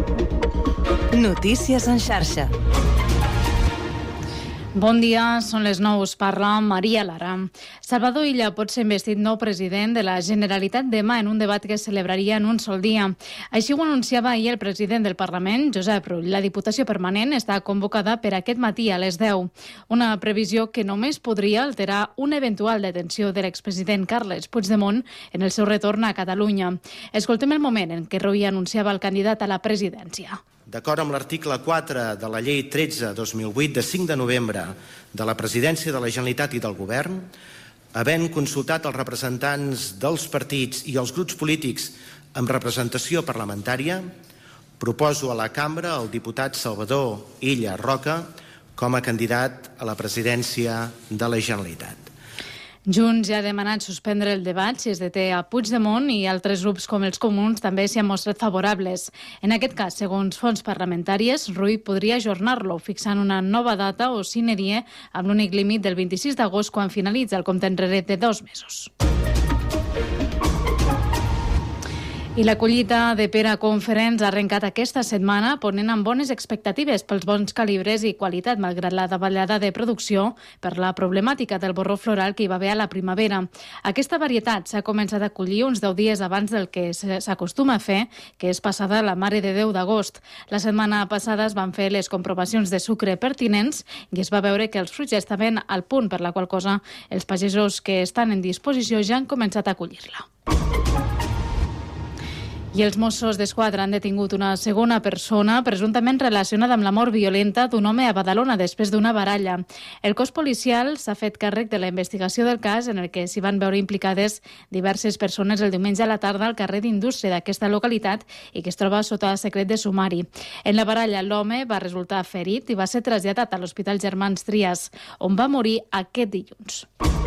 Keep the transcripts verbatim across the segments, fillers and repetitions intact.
Notícies en xarxa. Bon dia, són les nou, us parla Maria Lara. Salvador Illa pot ser investit nou president de la Generalitat demà en un debat que es celebraria en un sol dia. Així ho anunciava ahir el president del Parlament, Josep Rull. La Diputació Permanent està convocada per aquest matí a les deu. Una previsió que només podria alterar una eventual detenció de l'expresident Carles Puigdemont en el seu retorn a Catalunya. Escoltem el moment en què Rull anunciava el candidat a la presidència. D'acord amb l'article quatre de la Llei tretze dos mil vuit de cinc de novembre de la Presidència de la Generalitat i del Govern, havent consultat els representants dels partits i els grups polítics amb representació parlamentària, proposo a la cambra el diputat Salvador Illa Roca com a candidat a la presidència de la Generalitat. Junts ja ha demanat suspendre el debat si es deté a Puigdemont i altres grups com els comuns també s'hi han mostrat favorables. En aquest cas, segons fonts parlamentàries, Rull podria ajornar-lo fixant una nova data o sine die amb l'únic límit del vint-i-sis d'agost quan finalitza el compte enrere de dos mesos. I la collita de Pere Conference ha arrencat aquesta setmana ponent amb bones expectatives pels bons calibres i qualitat, malgrat la davallada de producció per la problemàtica del borró floral que hi va haver a la primavera. Aquesta varietat s'ha començat a collir uns deu dies abans del que s'acostuma a fer, que és passada la Mare de Déu d'agost. La setmana passada es van fer les comprovacions de sucre pertinents i es va veure que els fruits ja estaven al punt, per la qual cosa els pagesos que estan en disposició ja han començat a collir-la. I els Mossos d'Esquadra han detingut una segona persona presumptament relacionada amb la mort violenta d'un home a Badalona després d'una baralla. El cos policial s'ha fet càrrec de la investigació del cas en el que s'hi van veure implicades diverses persones el diumenge a la tarda al carrer d'Indústria d'aquesta localitat i que es troba sota secret de sumari. En la baralla l'home va resultar ferit i va ser traslladat a l'Hospital Germans Trias, on va morir aquest dilluns.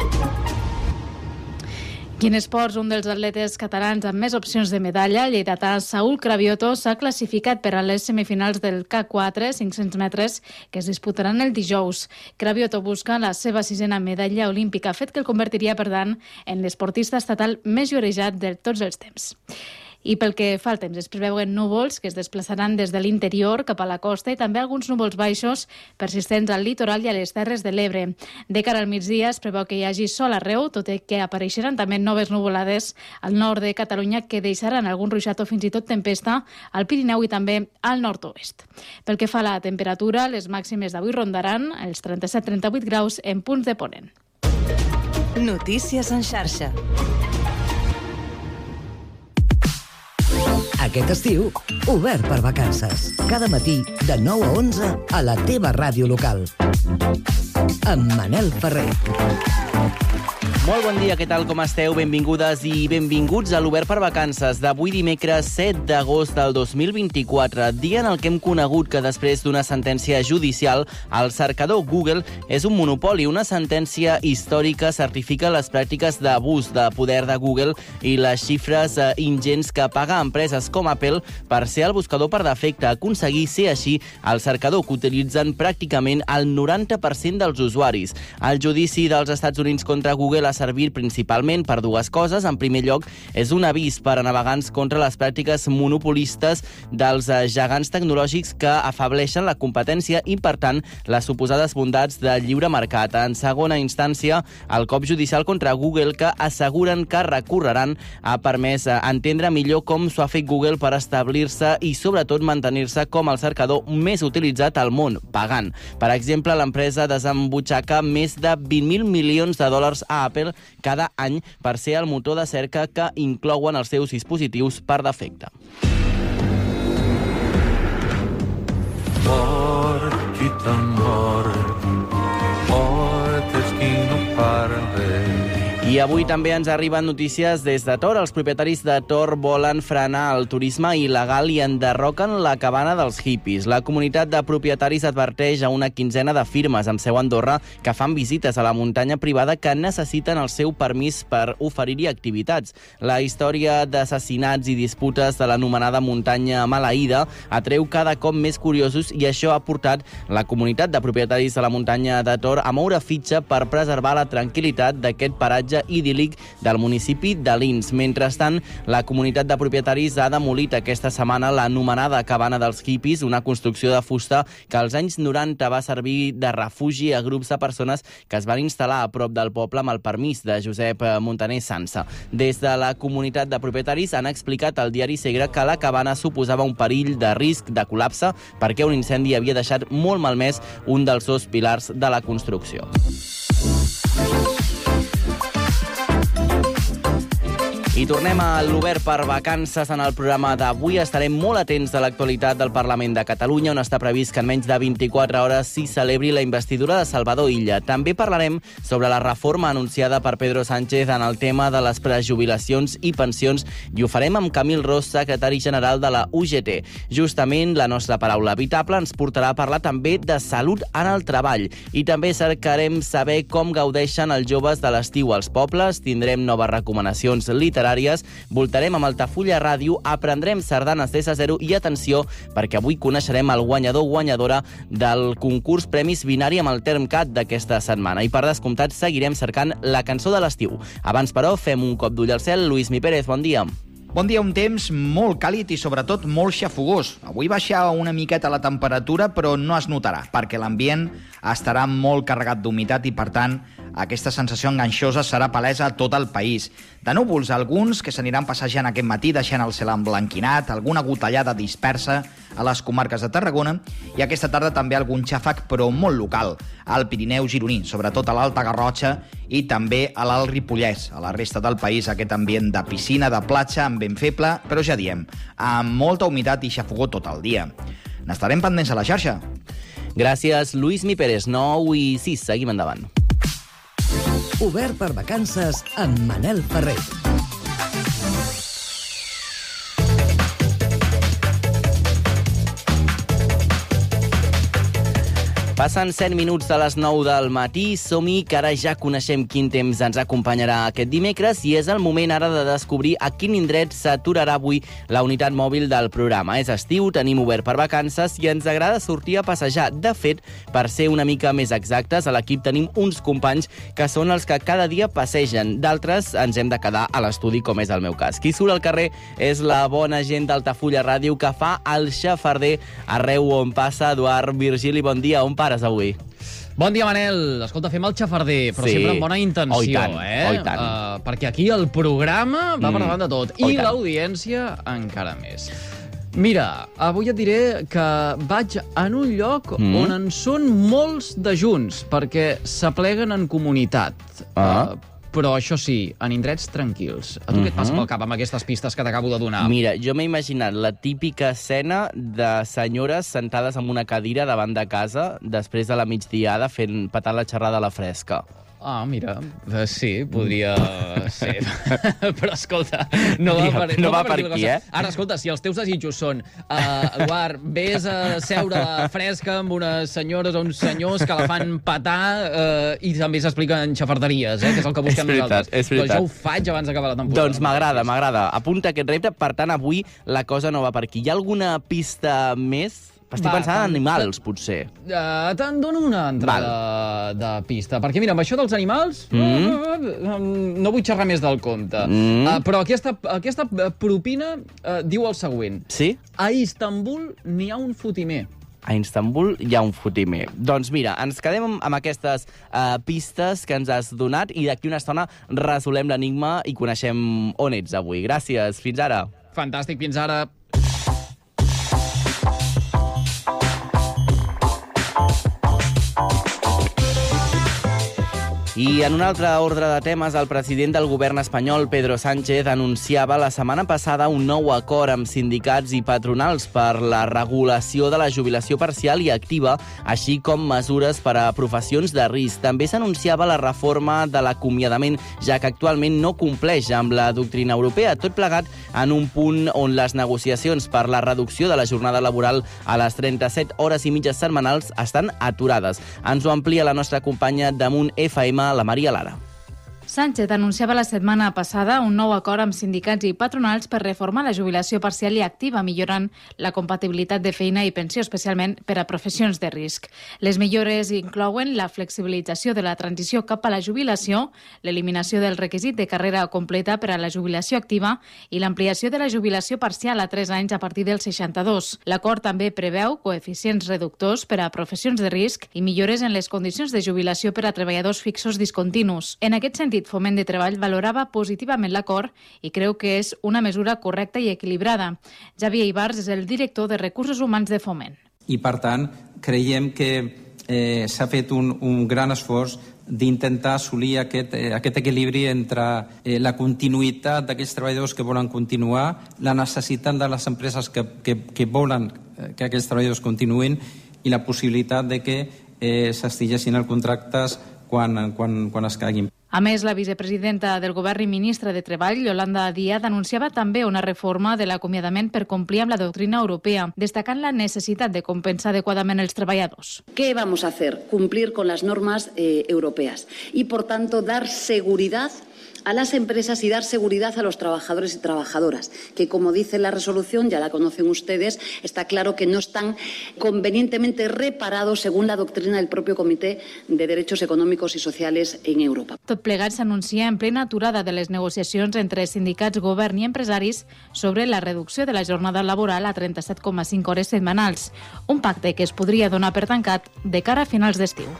I en esports, un dels atletes catalans amb més opcions de medalla, el lleidatà Saúl Cravioto, s'ha classificat per a les semifinals del K quatre, cinc-cents metres, que es disputaran el dijous. Cravioto busca la seva sisena medalla olímpica, fet que el convertiria, per tant, en l'esportista estatal més llorejat de tots els temps. I pel que fa al temps, es preveuen núvols que es desplaçaran des de l'interior cap a la costa i també alguns núvols baixos persistents al litoral i a les Terres de l'Ebre. De cara al migdia es preveu que hi hagi sol arreu, tot i que apareixeran també noves nuvolades al nord de Catalunya que deixaran algun ruixat o fins i tot tempesta al Pirineu i també al nord-oest. Pel que fa a la temperatura, les màximes d'avui rondaran els trenta-set a trenta-vuit graus en punts de ponent. Notícies en xarxa. Aquest estiu, obert per vacances. Cada matí, de nou a onze, a la teva ràdio local. Amb Manel Ferrer. Molt bon dia, què tal, com esteu? Benvingudes i benvinguts a l'Obert per Vacances d'avui dimecres set d'agost del dos mil vint-i-quatre, dia en el que hem conegut que després d'una sentència judicial el cercador Google és un monopoli. Una sentència històrica certifica les pràctiques d'abús de poder de Google i les xifres eh, ingents que paga empreses com Apple per ser el buscador per defecte, aconseguir ser així el cercador que utilitzen pràcticament el noranta per cent dels usuaris. El judici dels Estats Units contra Google ha servit principalment per dues coses. En primer lloc, és un avís per a navegants contra les pràctiques monopolistes dels gegants tecnològics que afableixen la competència i, per tant, les suposades bondats del lliure mercat. En segona instància, el cop judicial contra Google, que asseguren que recorreran, ha permès entendre millor com s'ho ha fet Google per establir-se i, sobretot, mantenir-se com el cercador més utilitzat al món, pagant. Per exemple, l'empresa desembutxaca més de vint mil milions de dòlars a Apple cada any per ser el motor de cerca que inclouen els seus dispositius per defecte. Mort, quitan mort, mort és qui no parla. I avui també ens arriben notícies des de Tor. Els propietaris de Tor volen frenar el turisme il·legal i enderroquen la cabana dels hippies. La comunitat de propietaris adverteix a una quinzena de firmes amb seu a Andorra que fan visites a la muntanya privada que necessiten el seu permís per oferir-hi activitats. La història d'assassinats i disputes de l'anomenada muntanya maleïda atreu cada cop més curiosos i això ha portat la comunitat de propietaris de la muntanya de Tor a moure fitxa per preservar la tranquil·litat d'aquest paratge idíl·lic del municipi de Lins. Mentrestant, la comunitat de propietaris ha demolit aquesta setmana l'anomenada cabana dels hippies, una construcció de fusta que als anys noranta va servir de refugi a grups de persones que es van instal·lar a prop del poble amb el permís de Josep Montaner Sansa. Des de la comunitat de propietaris han explicat al diari Segre que la cabana suposava un perill de risc de col·lapse perquè un incendi havia deixat molt malmès un dels dos pilars de la construcció. I tornem a l'Obert per Vacances. En el programa d'avui estarem molt atents a l'actualitat del Parlament de Catalunya, on està previst que en menys de vint-i-quatre hores s'hi celebri la investidura de Salvador Illa. També parlarem sobre la reforma anunciada per Pedro Sánchez en el tema de les prejubilacions i pensions, i ho farem amb Camil Ros, secretari general de la U G T. Justament, la nostra paraula habitable ens portarà a parlar també de salut en el treball. I també cercarem saber com gaudeixen els joves de l'estiu als pobles, tindrem noves recomanacions literàries, voltarem amb Altafulla Ràdio, aprendrem sardanes des de zero i atenció, perquè avui coneixerem el guanyador o guanyadora del concurs Premis Binari amb el Termcat d'aquesta setmana. I per descomptat seguirem cercant la cançó de l'estiu. Abans, però, fem un cop d'ull al cel. Lluís Mi Pérez, bon dia. Bon dia, un temps molt càlid i sobretot molt xafogós. Avui baixa una miqueta la temperatura, però no es notarà, perquè l'ambient estarà molt carregat d'humitat i, per tant, aquesta sensació enganxosa serà palesa a tot el país. De núvols, alguns que s'aniran passejant aquest matí, deixant el cel emblanquinat, alguna gotellada dispersa a les comarques de Tarragona, i aquesta tarda també algun xàfec, però molt local, al Pirineu gironí, sobretot a l'Alta Garrotxa i també a l'Alt Ripollès. A la resta del país, aquest ambient de piscina, de platja, amb ben feble, però ja diem, amb molta humitat i xafogó tot el dia. N'estarem pendents a la xarxa. Gràcies, Lluís Mi Pérez. nou i sis, seguim endavant. Obert per Vacances amb Manel Ferrer. Passen set minuts de les nou del matí, som-hi, que ara ja coneixem quin temps ens acompanyarà aquest dimecres i és el moment ara de descobrir a quin indret s'aturarà avui la unitat mòbil del programa. És estiu, tenim Obert per Vacances i ens agrada sortir a passejar. De fet, per ser una mica més exactes, a l'equip tenim uns companys que són els que cada dia passegen. D'altres ens hem de quedar a l'estudi, com és el meu cas. Qui surt al carrer és la bona gent d'Altafulla Ràdio que fa el xafarder arreu on passa. Eduard Virgili, bon dia, on pares avui? Bon dia, Manel. Escolta, fem el xafarder, però Sí. sempre amb bona intenció, Oh, i tant, eh? oh, i tant. Uh, perquè aquí el programa va Mm. per davant de tot. Oh, i I tant. l'audiència encara més. Mira, avui et diré que vaig en un lloc Mm. on en són molts de junts, perquè s'apleguen en comunitat. Ah. Uh, però això sí, en indrets tranquils. A tu Mhm. què et passa pel cap amb aquestes pistes que t'acabo de donar? Mira, jo m'he imaginat la típica escena de senyores sentades en una cadira davant de casa després de la migdiada fent petar la xerrada a la fresca. Ah, mira, eh, sí, podria ser. Però, escolta, no va Mira, per, no va per la aquí, cosa. eh? Ara, escolta, si els teus desitjos són uh, Eduard, vés a seure a la fresca amb unes senyores o uns senyors que la fan petar uh, i també s'expliquen xafarderies, eh, que és el que busquem És veritat, nosaltres. és veritat. Doncs jo ho faig abans d'acabar la temporada. Doncs m'agrada, m'agrada. Apunta aquest repte, per tant, avui la cosa no va per aquí. Hi ha alguna pista més? Estic Va, pensant en tant- animals, potser. Uh, Te'n dono una altra de, de pista, perquè mira, amb això dels animals Mm. uh, no vull xerrar més del compte. Mm. Uh, però aquesta, aquesta propina uh, diu el següent. Sí? A Istanbul n'hi ha un fotimer. A Istanbul hi ha un fotimer. Doncs mira, ens quedem amb, amb aquestes uh, pistes que ens has donat i d'aquí una estona resolem l'enigma i coneixem on ets avui. Gràcies, fins ara. Fantàstic, fins ara. I en un altre ordre de temes, el president del govern espanyol, Pedro Sánchez, anunciava la setmana passada un nou acord amb sindicats i patronals per la regulació de la jubilació parcial i activa, així com mesures per a professions de risc. També s'anunciava la reforma de l'acomiadament, ja que actualment no compleix amb la doctrina europea, tot plegat en un punt on les negociacions per la reducció de la jornada laboral a les trenta-set hores i mitges setmanals estan aturades. Ens ho amplia la nostra companya d'Amunt F M, la Maria Lara. Sánchez anunciava la setmana passada un nou acord amb sindicats i patronals per reformar la jubilació parcial i activa, millorant la compatibilitat de feina i pensió, especialment per a professions de risc. Les millores inclouen la flexibilització de la transició cap a la jubilació, l'eliminació del requisit de carrera completa per a la jubilació activa i l'ampliació de la jubilació parcial a tres anys a partir dels seixanta-dos. L'acord també preveu coeficients reductors per a professions de risc i millores en les condicions de jubilació per a treballadors fixos discontinus. En aquest sentit, Foment de Treball valorava positivament l'acord i creu que és una mesura correcta i equilibrada. Javier Ibars és el director de Recursos Humans de Foment. I, per tant, creiem que eh, s'ha fet un, un gran esforç d'intentar assolir aquest, eh, aquest equilibri entre eh, la continuïtat d'aquells treballadors que volen continuar, la necessitat de les empreses que, que, que volen que aquests treballadors continuïn i la possibilitat de que eh, s'extingeixin els contractes quan, quan, quan es caiguin. A més, la vicepresidenta del Govern i ministra de Treball, Yolanda Díaz, anunciava també una reforma de l'acomiadament per complir amb la doctrina europea, destacant la necessitat de compensar adecuadament els treballadors. ¿Qué vamos a hacer? Cumplir con las normas eh, europeas y, por tanto, dar seguridad a las empresas y dar seguridad a los trabajadores y trabajadoras, que, como dice la resolución, ya la conocen ustedes, está claro que no están convenientemente reparados según la doctrina del propio Comité de Derechos Económicos y Sociales en Europa. Tot plegat s'anuncia en plena aturada de les negociacions entre sindicats, govern i empresaris sobre la reducció de la jornada laboral a trenta-set coma cinc hores setmanals, un pacte que es podria donar per tancat de cara a finals d'estiu.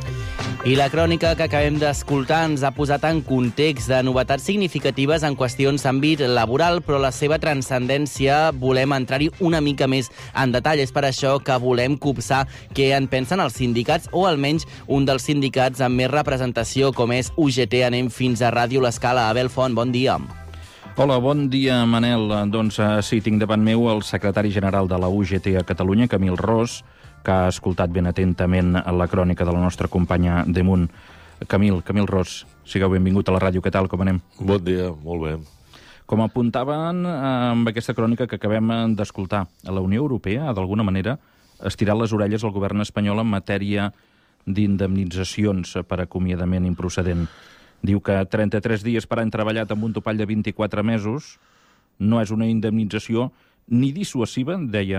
I la crònica que acabem d'escoltar ens ha posat en context de novetats significatives en qüestions d'àmbit laboral, però la seva transcendència volem entrar-hi una mica més en detall. És per això que volem copsar què en pensen els sindicats, o almenys un dels sindicats amb més representació, com és U G T. Anem fins a Ràdio L'Escala. Abel Font, bon dia. Hola, bon dia, Manel. Doncs sí, tinc davant meu el secretari general de la U G T a Catalunya, Camil Ros, que ha escoltat ben atentament la crònica de la nostra companya Demunt. Camil, Camil Ros, sigueu benvingut a la ràdio. Què tal, com anem? Bon dia, molt bé. Com apuntaven amb aquesta crònica que acabem d'escoltar, la Unió Europea ha d'alguna manera estirat les orelles al govern espanyol en matèria d'indemnitzacions per acomiadament improcedent. Diu que trenta-tres dies per any treballat amb un topall de vint-i-quatre mesos no és una indemnització ni dissuasiva, deia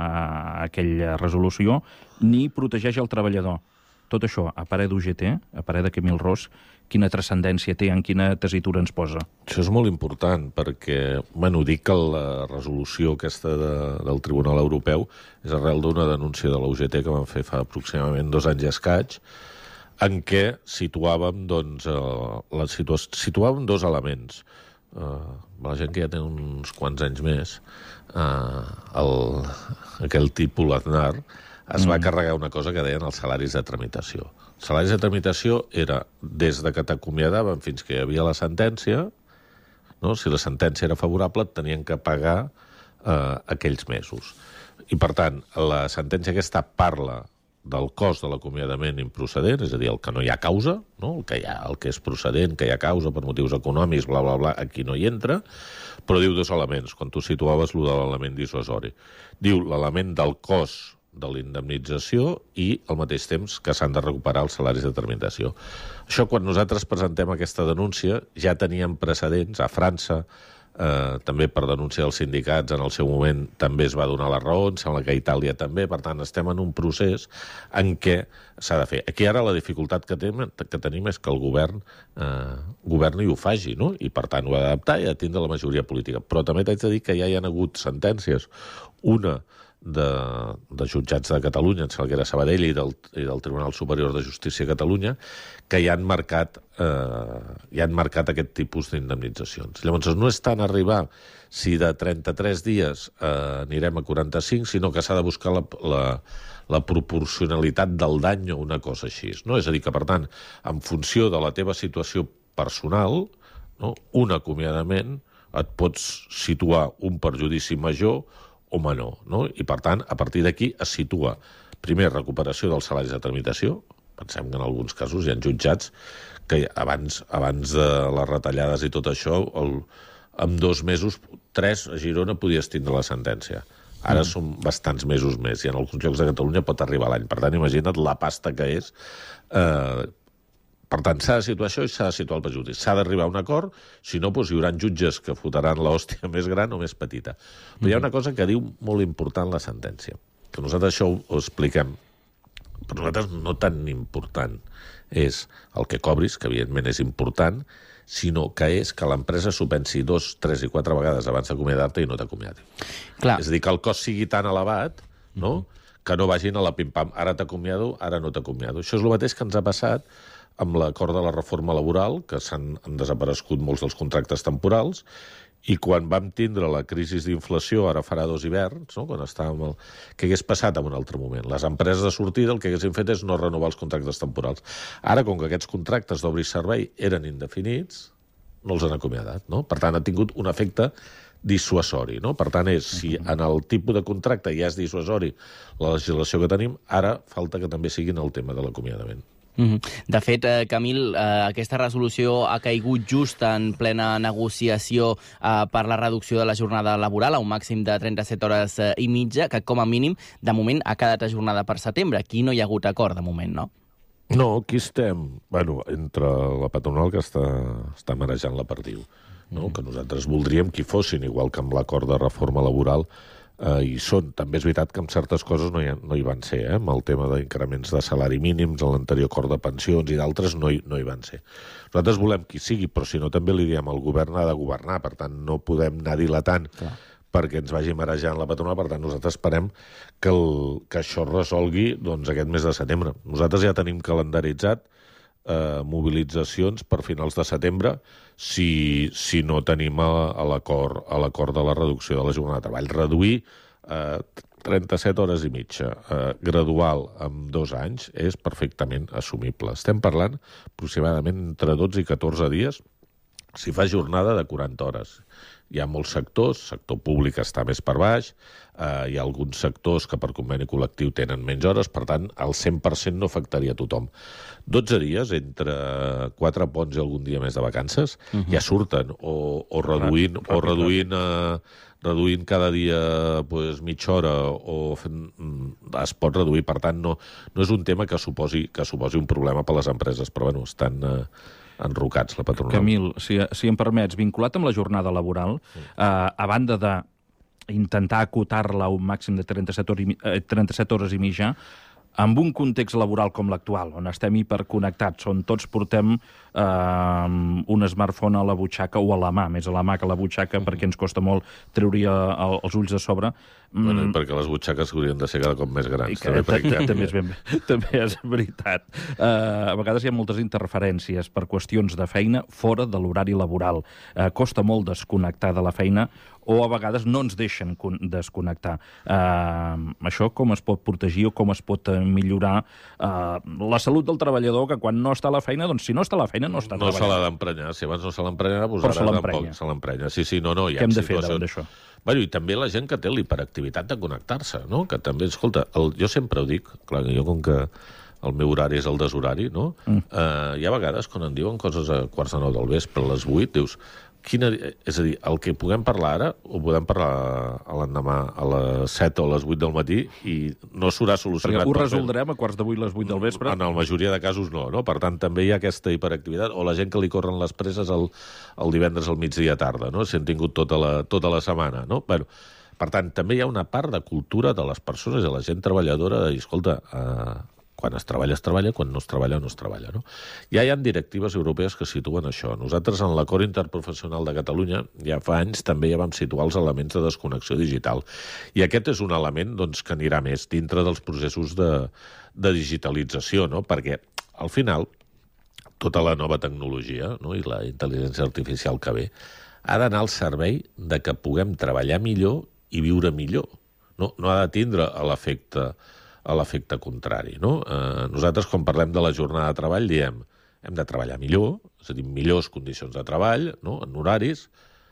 aquella resolució, ni protegeix el treballador. Tot això, a parer d'U G T, a parer de Camil Ros, quina transcendència té, en quina tessitura ens posa? Això és molt important, perquè, bueno, dic que la resolució aquesta de, del Tribunal Europeu és arrel d'una denúncia de la U G T que van fer fa aproximadament dos anys i escaig, en què situàvem, doncs, uh, la situa situàvem dos elements. Uh, la gent que ja té uns quants anys més, uh, el, aquell tipus Aznar, es mm. va carregar una cosa que deien els salaris de tramitació. Els salaris de tramitació era des de que t'acomiadaven fins que hi havia la sentència, no? Si la sentència era favorable, et tenien que pagar uh, aquells mesos. I, per tant, la sentència aquesta parla del cost de l'acomiadament improcedent, és a dir, el que no hi ha causa, no? el, que hi ha, el que és procedent, que hi ha causa per motius econòmics, bla, bla, bla, aquí no hi entra, però diu dos elements, quan tu situaves lo de l'element dissuasori. Diu l'element del cost de l'indemnització i, al mateix temps, que s'han de recuperar els salaris de tramitació. Això, quan nosaltres presentem aquesta denúncia, ja teníem precedents a França, Eh, també per denúncia dels sindicats en el seu moment també es va donar la raó, em sembla que a Itàlia també, per tant estem en un procés en què s'ha de fer. Aquí ara la dificultat que tenim, que tenim és que el govern eh, governi i ho faci, no? I per tant ho ha d'adaptar i ha de tindre la majoria política. Però també t'haig de dir que ja hi ha hagut sentències, una de, de jutjats de Catalunya, em sembla que era Sabadell, i del, i del Tribunal Superior de Justícia de Catalunya, que ja han marcat, eh, ja han marcat aquest tipus d'indemnitzacions. Llavors, no és tant arribar si de trenta-tres dies eh, anirem a quaranta-cinc, sinó que s'ha de buscar la, la, la proporcionalitat del dany o una cosa així. No? És a dir, que, per tant, en funció de la teva situació personal, no? Un acomiadament et pots situar un perjudici major o menor, no? I, per tant, a partir d'aquí es situa, primer, recuperació dels salaris de tramitació. Pensem que en alguns casos hi ha jutjats que abans, abans de les retallades i tot això, el, en dos mesos, tres, a Girona podies tindre la sentència. Ara mm. són bastants mesos més, i en alguns llocs de Catalunya pot arribar a l'any. Per tant, imagina't la pasta que és eh, Per tant, s'ha de situar això i s'ha de situar el perjudici. S'ha d'arribar a un acord, si no, doncs, hi haurà jutges que fotran l'hòstia més gran o més petita. Però hi ha una cosa que diu molt important la sentència, que nosaltres això ho, ho expliquem. Per nosaltres no tan important és el que cobris, que evidentment és important, sinó que és que l'empresa s'ho pensi dos, tres i quatre vegades abans d'acomiadar-te i no t'acomiadi. És a dir, que el cost sigui tan elevat, no?, que no vagin a la pim-pam, ara t'acomiado, ara no t'acomiado. Això és el mateix que ens ha passat amb l'acord de la reforma laboral, que s'han desaparegut molts dels contractes temporals, i quan vam tindre la crisi d'inflació, ara farà dos hiverns, no? Quan estàvem el... què hagués passat en un altre moment? Les empreses de sortida el que haguessin fet és no renovar els contractes temporals. Ara, com que aquests contractes d'obra i servei eren indefinits, no els han acomiadat, no? Per tant, ha tingut un efecte dissuasori, no? Per tant, és, si en el tipus de contracte ja és dissuasori la legislació que tenim, ara falta que també sigui en el tema de l'acomiadament. De fet, eh, Camil, eh, aquesta resolució ha caigut just en plena negociació eh, per la reducció de la jornada laboral a un màxim de trenta-set hores eh, i mitja, que com a mínim, de moment, ha quedat ajornada per setembre. Aquí no hi ha hagut acord, de moment, no? No, aquí estem, bueno, entre la patronal que està, està marejant la perdiu, no? Mm. Que nosaltres voldríem que hi fossin, igual que amb l'acord de reforma laboral, eh, i són. També és veritat que amb certes coses no hi, ha, no hi van ser, eh? Amb el tema d'increments de salari mínims, en l'anterior acord de pensions i d'altres no, hi, no hi van ser. Nosaltres volem que hi sigui, però si no també li diem el govern ha de governar, per tant no podem anar dilatant Clar. perquè ens vagi marejant la patronal, per tant nosaltres esperem que, el, que això es resolgui doncs, aquest mes de setembre. Nosaltres ja tenim calendaritzat eh, mobilitzacions per finals de setembre si, si no tenim a, a l'acord a l'acord de la reducció de la jornada de treball. Reduir eh, trenta-set hores i mitja eh, gradual en dos anys és perfectament assumible. Estem parlant aproximadament entre dotze i catorze dies si fa jornada de quaranta hores. Hi ha molts sectors, sector públic està més per baix, eh, hi ha alguns sectors que per conveni col·lectiu tenen menys hores, per tant, el cent per cent no afectaria a tothom. dotze dies, entre quatre ponts i algun dia més de vacances, uh-huh. ja surten, o, o reduint, ràpid, o reduint, eh, reduint cada dia pues, mitja hora, o fent, es pot reduir, per tant, no, no és un tema que suposi, que suposi un problema per a les empreses, però bueno, estan... Eh, enrocats, la patronal. Camil, si, si em permets, vinculat amb la jornada laboral, sí. eh, a banda de intentar acotar-la a un màxim de trenta-set hores, eh, trenta-set hores i mitja, amb un context laboral com l'actual, on estem hiperconnectats, on tots portem eh, un smartphone a la butxaca o a la mà, més a la mà que a la butxaca, uh-huh. perquè ens costa molt treure els ulls de sobre. Bueno, mm. perquè les butxaques haurien de ser cada cop més grans. Que, també, també, és ben, també és veritat. Uh, a vegades hi ha moltes interferències per qüestions de feina fora de l'horari laboral. Uh, costa molt desconnectar de la feina o a vegades no ens deixen desconnectar. Uh, això com es pot protegir o com es pot millorar uh, la salut del treballador, que quan no està a la feina, doncs si no està a la feina no està no treballant. No se l'ha d'emprenyar. Si abans no se l'emprenyava, doncs ara tampoc se l'emprenya. Sí, sí, no, no. Què hem de fer davant d'això? Bueno, i també la gent que té l'hiperactivitat de connectar-se, no? Que també, escolta, el, jo sempre ho dic, clar, jo com que el meu horari és el deshorari, no? Mm. Eh, hi ha vegades quan em diuen coses a quarts de nou del vespre, a les vuit, dius, quina... és a dir, el que puguem parlar ara ho podem parlar a l'endemà a les set o a les vuit del matí i no s'haurà solucionat. Perquè ho resoldrem a quarts de vuit, les vuit del vespre? En la majoria de casos no, no? Per tant, també hi ha aquesta hiperactivitat, o la gent que li corren les presses el, el divendres al migdia tarda, no? Si han tingut tota la, tota la setmana, no? Bueno, per tant, també hi ha una part de cultura de les persones i de la gent treballadora de dir, escolta, eh, quan es treballa, es treballa, quan no es treballa, no es treballa, no? Ja hi ha directives europees que situen això. Nosaltres, en l'acord interprofessional de Catalunya, ja fa anys també ja vam situar els elements de desconnexió digital. I aquest és un element doncs, que anirà més dintre dels processos de, de digitalització, no? Perquè, al final, tota la nova tecnologia, no? I la intel·ligència artificial que ve, ha d'anar al servei de que puguem treballar millor i viure millor. No, no ha de tindre l'efecte a l'efecte contrari, no? Eh, nosaltres, quan parlem de la jornada de treball, diem hem de treballar millor, és a dir, millors condicions de treball, no? En horaris,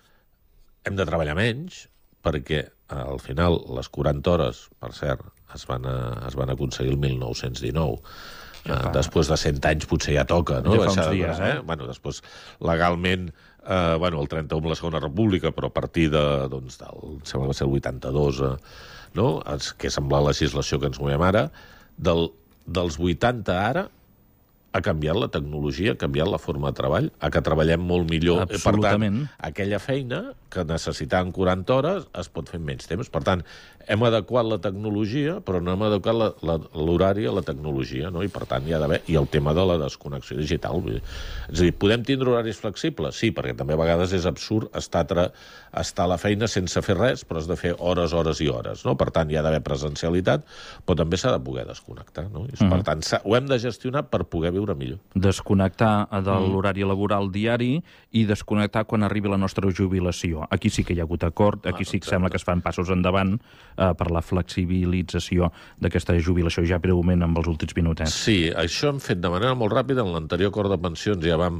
hem de treballar menys, perquè al final les quaranta hores, per cert, es van, a, es van aconseguir el mil nou-cents dinou. Ja eh, després de cent anys potser ja toca, no? Ja fa uns dies, eh? Bueno, després, legalment, eh, bueno, el trenta-u amb la Segona República, però a partir de, doncs, del, sembla que va ser el vuitanta-dos, eh, no? Es, que és amb la legislació que ens movem ara, del, dels vuitanta ara, ha canviat la tecnologia, ha canviat la forma de treball, a que treballem molt millor. Absolutament. Per tant, aquella feina que necessitaven quaranta hores es pot fer en menys temps. Per tant, hem adequat la tecnologia, però no hem adequat l'horari a la tecnologia, no? I per tant hi ha d'haver... I el tema de la desconnexió digital. Vull dir. És a dir, podem tindre horaris flexibles? Sí, perquè també a vegades és absurd estar, tra... estar a la feina sense fer res, però has de fer hores, hores i hores, no? Per tant, hi ha d'haver presencialitat, però també s'ha de poder desconnectar, no? I, mm. Per tant, ho hem de gestionar per poder viure millor. Desconnectar de l'horari laboral diari i desconnectar quan arribi la nostra jubilació. Aquí sí que hi ha hagut acord, aquí sí que sembla que es fan passos endavant eh, per la flexibilització d'aquesta jubilació, ja breument amb els últims minutets. Sí, això hem fet de manera molt ràpida. En l'anterior acord de pensions ja vam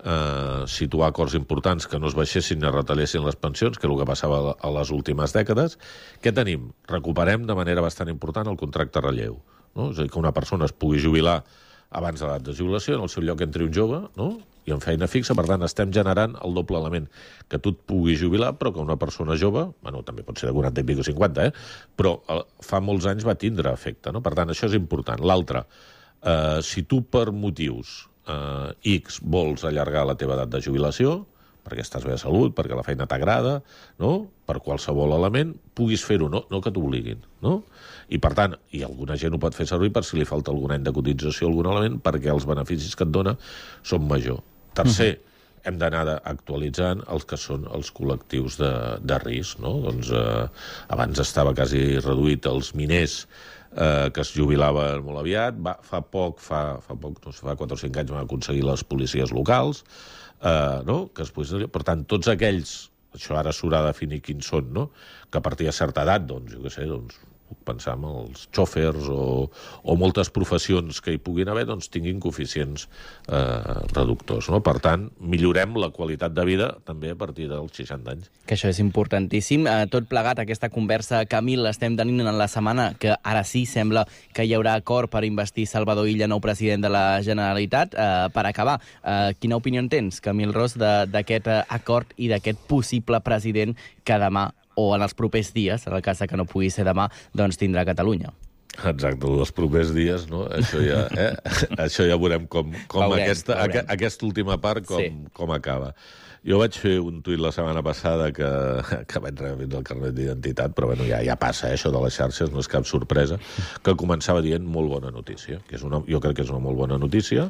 eh, situar acords importants que no es baixessin ni retallessin les pensions, que és el que passava a les últimes dècades. Què tenim? Recuperem de manera bastant important el contracte relleu, no? És a dir, que una persona es pugui jubilar abans de l'edat de jubilació, en el seu lloc entri un jove, no? I en feina fixa, per tant, estem generant el doble element, que tu et puguis jubilar, però que una persona jove, bueno, també pot ser de quaranta i pico o cinquanta, eh? Però eh, fa molts anys va tindre efecte, no? Per tant, això és important. L'altre, eh, si tu per motius eh, X vols allargar la teva edat de jubilació, perquè estàs bé de salut, perquè la feina t'agrada, no? Per qualsevol element, puguis fer-ho, no, no que t'obliguin, no? I, per tant, i alguna gent ho pot fer servir per si li falta algun any de cotització, algun element, perquè els beneficis que et dona són major. Tercer, mm. hem d'anar actualitzant els que són els col·lectius de, de risc, no? Doncs eh, abans estava quasi reduït els miners eh, que es jubilaven molt aviat. Va, fa poc, fa, fa poc, doncs fa quatre o cinc anys van aconseguir les policies locals, eh, no? Que es pogués... Per tant, tots aquells, això ara s'haurà de definir quins són, no? Que a partir de certa edat, doncs, jo què sé, doncs, puc pensar en els xòfers o, o moltes professions que hi puguin haver, doncs tinguin coeficients eh, reductors, no? Per tant, millorem la qualitat de vida també a partir dels seixanta anys. Que això és importantíssim. Eh, tot plegat, aquesta conversa, Camil, l'estem tenint en la setmana que ara sí sembla que hi haurà acord per investir Salvador Illa, nou president de la Generalitat. Eh, per acabar, eh, quina opinió en tens, Camil Ros, d'aquest eh, acord i d'aquest possible president que demà o en els propers dies, en el cas que no pugui ser demà, doncs tindrà Catalunya? Exacte, els propers dies, no? Això ja, eh? Això ja veurem com, com veurem, aquesta, veurem. aquesta última part com, sí. com acaba. Jo vaig fer un tuit la setmana passada que, que vaig rebre el carnet d'identitat, però bueno, ja, ja passa, eh? Això de les xarxes, no és cap sorpresa, que començava dient molt bona notícia, que és una, jo crec que és una molt bona notícia.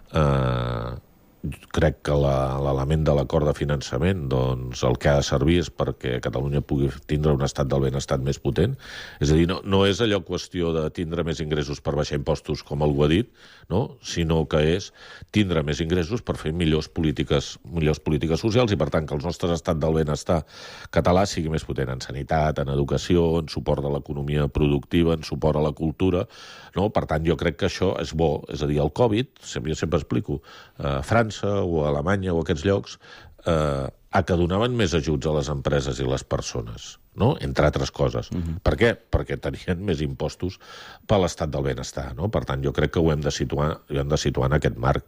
Eh... Crec que l'element de l'acord de finançament, doncs el que ha de servir és perquè Catalunya pugui tindre un estat del benestar més potent. És a dir, no, no és allò qüestió de tindre més ingressos per baixar impostos, com algú ha dit, no? Sinó que és tindre més ingressos per fer millors polítiques, millors polítiques socials i, per tant, que el nostre estat del benestar català sigui més potent en sanitat, en educació, en suport a l'economia productiva, en suport a la cultura, no? Per tant, jo crec que això és bo. És a dir, el Covid, sempre, jo sempre explico, eh, França o a Alemanya o a aquests llocs, eh, a que donaven més ajuts a les empreses i les persones, no? Entre altres coses. Uh-huh. Per què? Perquè tenien més impostos per l'estat del benestar, no? Per tant, jo crec que ho hem de situar, ho hem de situar en aquest marc.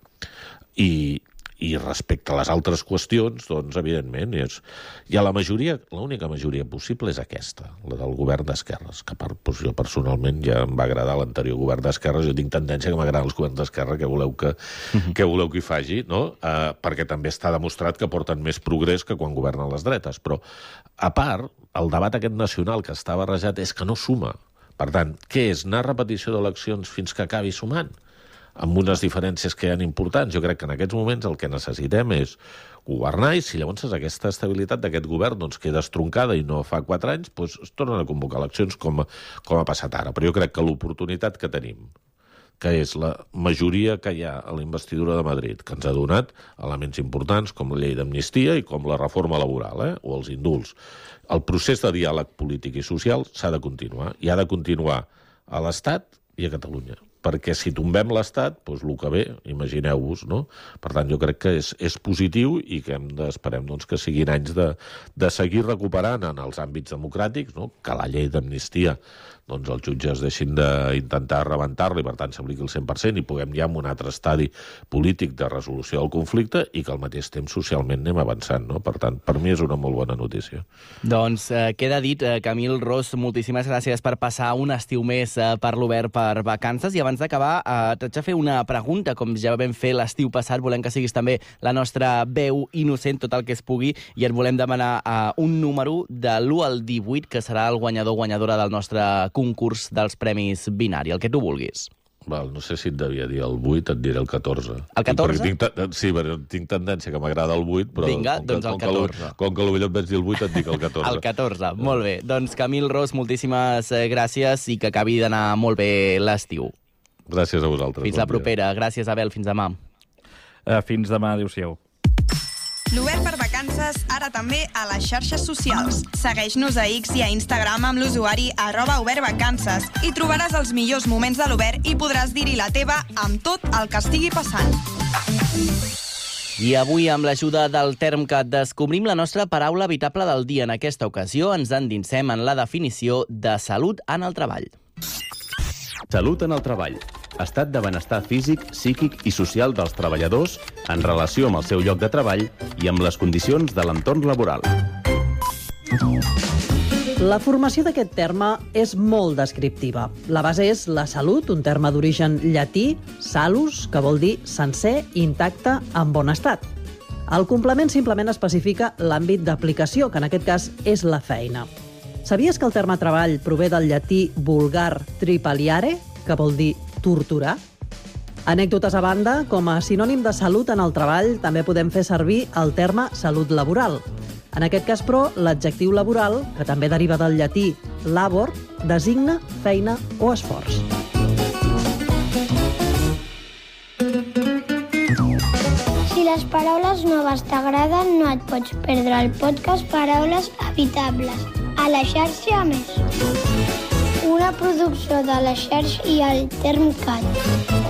I, i respecte a les altres qüestions, doncs, evidentment, és... i a la majoria, l'única majoria possible és aquesta, la del govern d'esquerres, que per, doncs, jo personalment ja em va agradar l'anterior govern d'esquerres, jo tinc tendència que m'agraden els governs d'esquerra, que voleu que, uh-huh. que voleu que hi faci, no? Uh, perquè també està demostrat que porten més progrés que quan governen les dretes. Però, a part, el debat aquest nacional que està barrejat és que no suma. Per tant, què és? Anar a repetició d'eleccions fins que acabi sumant? Amb unes diferències que hi ha importants. Jo crec que en aquests moments el que necessitem és governar, i si llavors aquesta estabilitat d'aquest govern doncs, queda estroncada i no fa quatre anys, doncs es tornen a convocar eleccions com, com ha passat ara. Però jo crec que l'oportunitat que tenim, que és la majoria que hi ha a la investidura de Madrid, que ens ha donat elements importants com la llei d'amnistia i com la reforma laboral, eh? O els indults. El procés de diàleg polític i social s'ha de continuar, i ha de continuar a l'Estat i a Catalunya. Perquè si tombem l'Estat, doncs el que ve, imagineu-vos, no? Per tant, jo crec que és, és positiu i que hem d'esperem doncs, que siguin anys de, de seguir recuperant en els àmbits democràtics, no? Que la llei d'amnistia doncs els jutges deixin d'intentar rebentar-la i per tant s'apliqui el cent per cent i puguem ja en un altre estadi polític de resolució del conflicte i que al mateix temps socialment anem avançant, no? Per tant, per mi és una molt bona notícia. Doncs eh, queda dit, eh, Camil Ros, moltíssimes gràcies per passar un estiu més eh, per l'Obert per Vacances, i abans d'acabar eh, t'haig de fer una pregunta, com ja vam fer l'estiu passat, volem que siguis també la nostra veu innocent, tot el que es pugui, i et volem demanar eh, un número de l'u al divuit, que serà el guanyador guanyadora del nostre concurs dels Premis Binari, el que tu vulguis. Val, no sé si et devia dir el vuit, et diré el catorze. El catorze? Tinc, sí, perquè tinc tendència que m'agrada el vuit, però Vinga, com, doncs que, el com, catorze. Que, com que potser et vaig dir el vuit, et dic el catorze. El catorze, molt bé. Doncs Camil Ros, moltíssimes gràcies i que acabi d'anar molt bé l'estiu. Gràcies a vosaltres. Fins la propera. Gràcies, Abel. Fins demà. Uh, fins demà. Adéu-siau. L'Obert per Vacances, ara també a les xarxes socials. Segueix-nos a X i a Instagram amb l'usuari arroba obertvacances i trobaràs els millors moments de l'Obert i podràs dir-hi la teva amb tot el que estigui passant. I avui, amb l'ajuda del Termcat, descobrim la nostra paraula habitable del dia. En aquesta ocasió ens endinsem en la definició de salut en el treball. Salut en el treball. Estat de benestar físic, psíquic i social dels treballadors en relació amb el seu lloc de treball i amb les condicions de l'entorn laboral. La formació d'aquest terme és molt descriptiva. La base és la salut, un terme d'origen llatí, salus, que vol dir sencer, intacte, en bon estat. El complement simplement especifica l'àmbit d'aplicació, que en aquest cas és la feina. Sabies que el terme treball prové del llatí vulgar tripaliare, que vol dir torturar? Anècdotes a banda, com a sinònim de salut en el treball també podem fer servir el terme salut laboral. En aquest cas, però, l'adjectiu laboral, que també deriva del llatí labor, designa feina o esforç. Si les paraules noves t'agraden, no et pots perdre el podcast Paraules Habitables, a la xarxa Més. Una producció de la xarxa i el Termcat.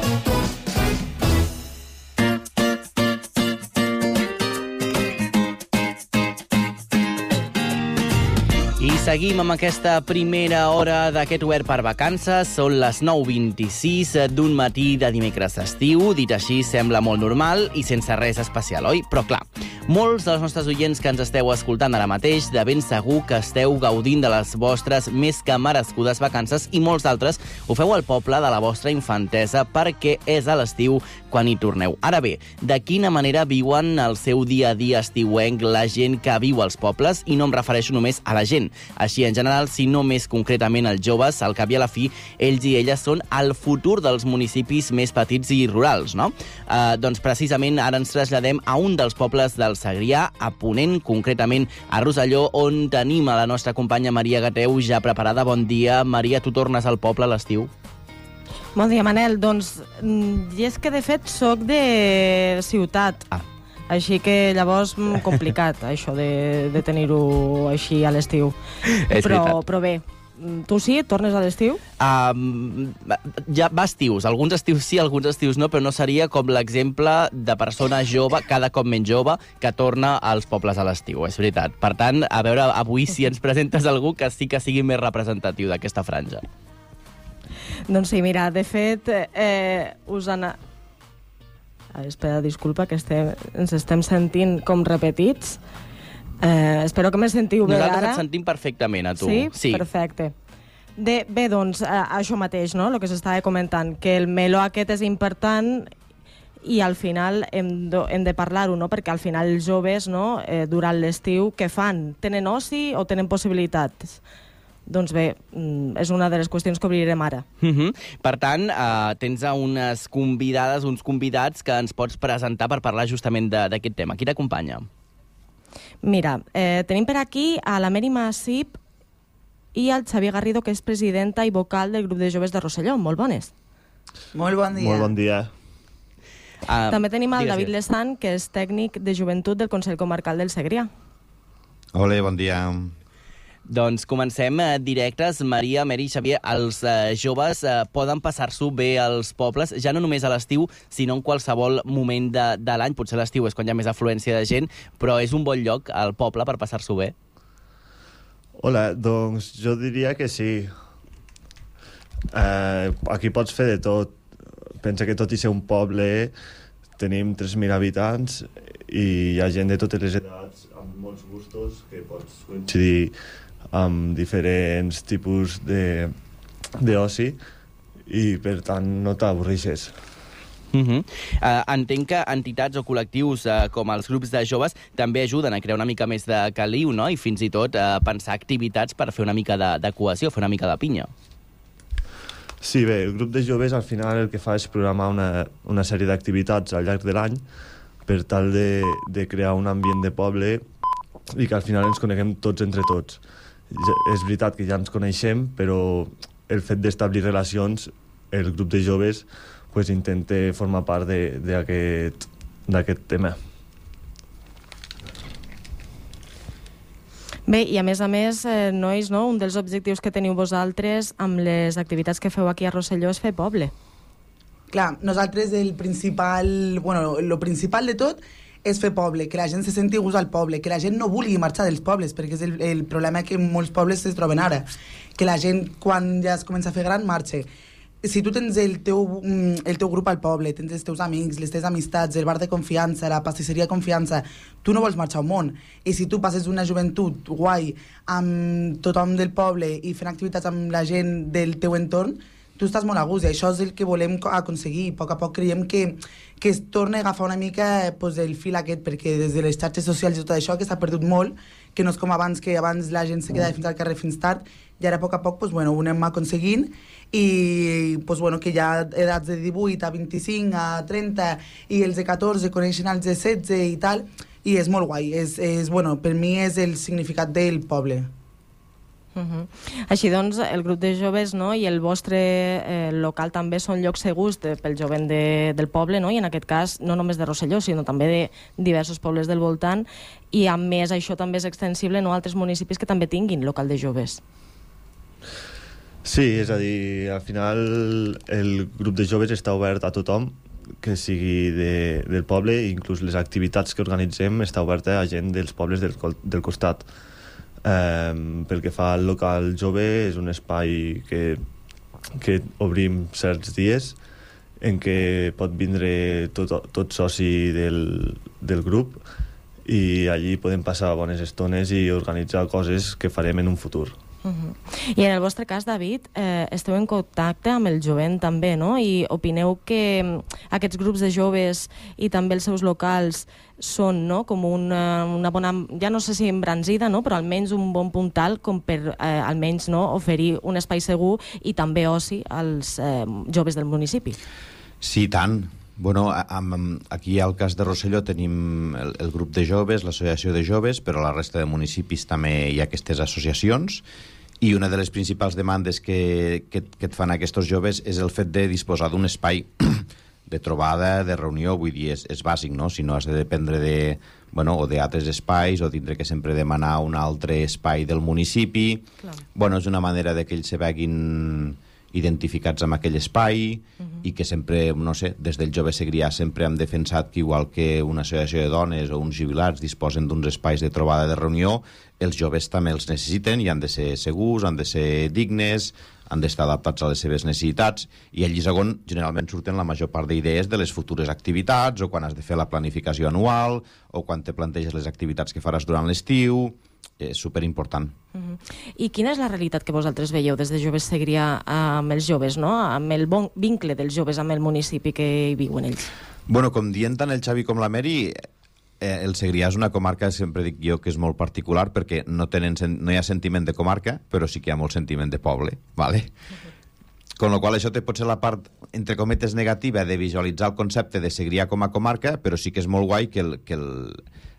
I seguim amb aquesta primera hora d'aquest Obert per Vacances. Són les nou vint-i-sis d'un matí de dimecres d'estiu. Dit així, sembla molt normal i sense res especial, oi? Però clar, molts dels nostres oients que ens esteu escoltant ara mateix, de ben segur que esteu gaudint de les vostres més que merescudes vacances i molts d'altres ho feu al poble de la vostra infantesa perquè és a l'estiu quan hi torneu. Ara bé, de quina manera viuen el seu dia a dia estiuenc la gent que viu als pobles? I no em refereixo només a la gent. Així, en general, sinó més concretament els joves, al cap i a la fi, ells i elles són el futur dels municipis més petits i rurals, no? Eh, doncs precisament ara ens traslladem a un dels pobles del Segrià, a Ponent, concretament a Rosselló, on tenim a la nostra companya Maria Gateu ja preparada. Bon dia. Maria, tu tornes al poble a l'estiu? Bon dia, Manel. Doncs, i és que de fet soc de ciutat. Ah. Així que llavors complicat, això de, de tenir-ho així a l'estiu. Però, però bé, tu sí? Tornes a l'estiu? Um, ja va estius. Alguns estius sí, alguns estius no, però no seria com l'exemple de persona jove, cada cop menys jove, que torna als pobles a l'estiu, és veritat. Per tant, a veure, avui si ens presentes algú que sí que sigui més representatiu d'aquesta franja. Doncs sí, mira, de fet, eh, us han... Ah, espera, disculpa, que estem, ens estem sentint com repetits. Eh, espero que me sentiu bé ara. Nosaltres et sentim perfectament, a tu. Sí? Sí. Perfecte. De, bé, doncs, eh, això mateix, no?, el que s'estava comentant, que el meló aquest és important i al final hem de, hem de parlar-ho, no?, perquè al final els joves, no?, eh, durant l'estiu, què fan? Tenen oci o tenen possibilitats? Doncs bé, és una de les qüestions que obrirem ara. Uh-huh. Per tant, uh, tens unes convidades, uns convidats que ens pots presentar per parlar justament d'aquest tema. Qui t'acompanya? Mira, eh, tenim per aquí a la Meri Massip i al Xavier Garrido, que és presidenta i vocal del grup de joves de Rosselló. Molt bones. Molt bon dia. Molt bon dia. Uh, També tenim el digues, David Lesan, que és tècnic de joventut del Consell Comarcal del Segrià. Hola, bon dia. Doncs comencem eh, directes. Maria, Meri, Xavier, els eh, joves eh, poden passar-s'ho bé als pobles, ja no només a l'estiu, sinó en qualsevol moment de, de l'any. Potser l'estiu és quan hi ha més afluència de gent, però és un bon lloc, al poble, per passar-s'ho bé? Hola, doncs jo diria que sí. Eh, aquí pots fer de tot. Pensa que tot i ser un poble tenim tres mil habitants i hi ha gent de totes les edats amb molts gustos que pots coincidir amb diferents tipus de d'oci i per tant no t'avorreixes. Uh -huh. uh, entenc que entitats o col·lectius uh, com els grups de joves també ajuden a crear una mica més de caliu, no? I fins i tot uh, pensar activitats per fer una mica de, de cohesió, fer una mica de pinya. Sí, bé, el grup de joves al final el que fa és programar una, una sèrie d'activitats al llarg de l'any per tal de, de crear un ambient de poble i que al final ens coneguem tots entre tots. Ja, és veritat que ja ens coneixem, però el fet d'establir relacions, el grup de joves pues intenta formar part d'aquest tema. Bé, i a més a més, eh, nois, no? Un dels objectius que teniu vosaltres amb les activitats que feu aquí a Rosselló és fer poble. Clar, nosaltres el principal, bueno, lo principal de tot és fer poble, que la gent se senti gust al poble, que la gent no vulgui marxar dels pobles, perquè és el, el problema que molts pobles es troben ara, que la gent quan ja es comença a fer gran marxa. Si tu tens el teu, el teu grup al poble, tens els teus amics, les teves amistats, el bar de confiança, la pastisseria de confiança, tu no vols marxar al món. I si tu passes una joventut guai amb tothom del poble i fent activitats amb la gent del teu entorn, tu estàs molt a gust, i això és el que volem aconseguir. A poc a poc creiem que, que es torna a agafar una mica pues, el fil aquest, perquè des de les xarxes socials i tot això, que s'ha perdut molt, que no és com abans, que abans la gent se quedava fins al carrer fins tard, i ara a poc a poc pues, bueno, ho anem aconseguint, i pues, bueno, que hi ha edats de divuit a vint-i-cinc, a trenta, i els de catorze coneixen els de setze i tal, i és molt guai. És, és, bueno, per mi és el significat del poble. Uh -huh. Així doncs, el grup de joves, no, i el vostre eh, local també són llocs segurs de, pel jovent de, del poble, no? I en aquest cas no només de Rosselló, sinó també de diversos pobles del voltant, i a més això també és extensible, no, a altres municipis que també tinguin local de joves. Sí, és a dir, al final el grup de joves està obert a tothom que sigui de, del poble, i inclús les activitats que organitzem està oberta a gent dels pobles del, del costat. Um, pel que fa al local jove, és un espai que, que obrim certs dies en què pot vindre tot, tot soci del, del grup, i allí podem passar bones estones i organitzar coses que farem en un futur. Uh -huh. I en el vostre cas, David, eh, esteu en contacte amb el jovent també, no? I opineu que aquests grups de joves i també els seus locals són, no?, com una, una bona, ja no sé si embranzida, no?, però almenys un bon puntal com per eh, almenys, no?, oferir un espai segur i també oci als eh, joves del municipi. Sí, tant. Bueno, amb, aquí al cas de Rosselló tenim el, el grup de joves, l'associació de joves, però a la resta de municipis també hi ha aquestes associacions, i una de les principals demandes que, que, que et fan aquests joves és el fet de disposar d'un espai de trobada, de reunió. Vull dir, és, és bàsic, no? Si no has de dependre de, bueno, o d'altres espais, o tindre que sempre demanar un altre espai del municipi. Clar. Bueno, és una manera de que ells se veguin identificats amb aquell espai, uh -huh. i que sempre, no sé, des del Jove Segrià sempre hem defensat que igual que una associació de dones o uns jubilats disposen d'uns espais de trobada, de reunió, els joves també els necessiten i han de ser segurs, han de ser dignes, han d'estar adaptats a les seves necessitats, i allí és on generalment surten la major part d'idees de les futures activitats, o quan has de fer la planificació anual, o quan te planteges les activitats que faràs durant l'estiu. És superimportant. Uh -huh. I quina és la realitat que vosaltres veieu des de Joves Segrià amb els joves, no?, amb el bon vincle dels joves amb el municipi que hi viuen ells? Bueno, com dient tant el Xavi com la Meri, eh, el Segrià és una comarca, sempre dic jo, que és molt particular, perquè no, tenen, no hi ha sentiment de comarca, però sí que hi ha molt sentiment de poble, ¿vale? Uh-huh. Con la qual això té pot ser la part, entre cometes, negativa de visualitzar el concepte de Segrià com a comarca, però sí que és molt guai que el, que el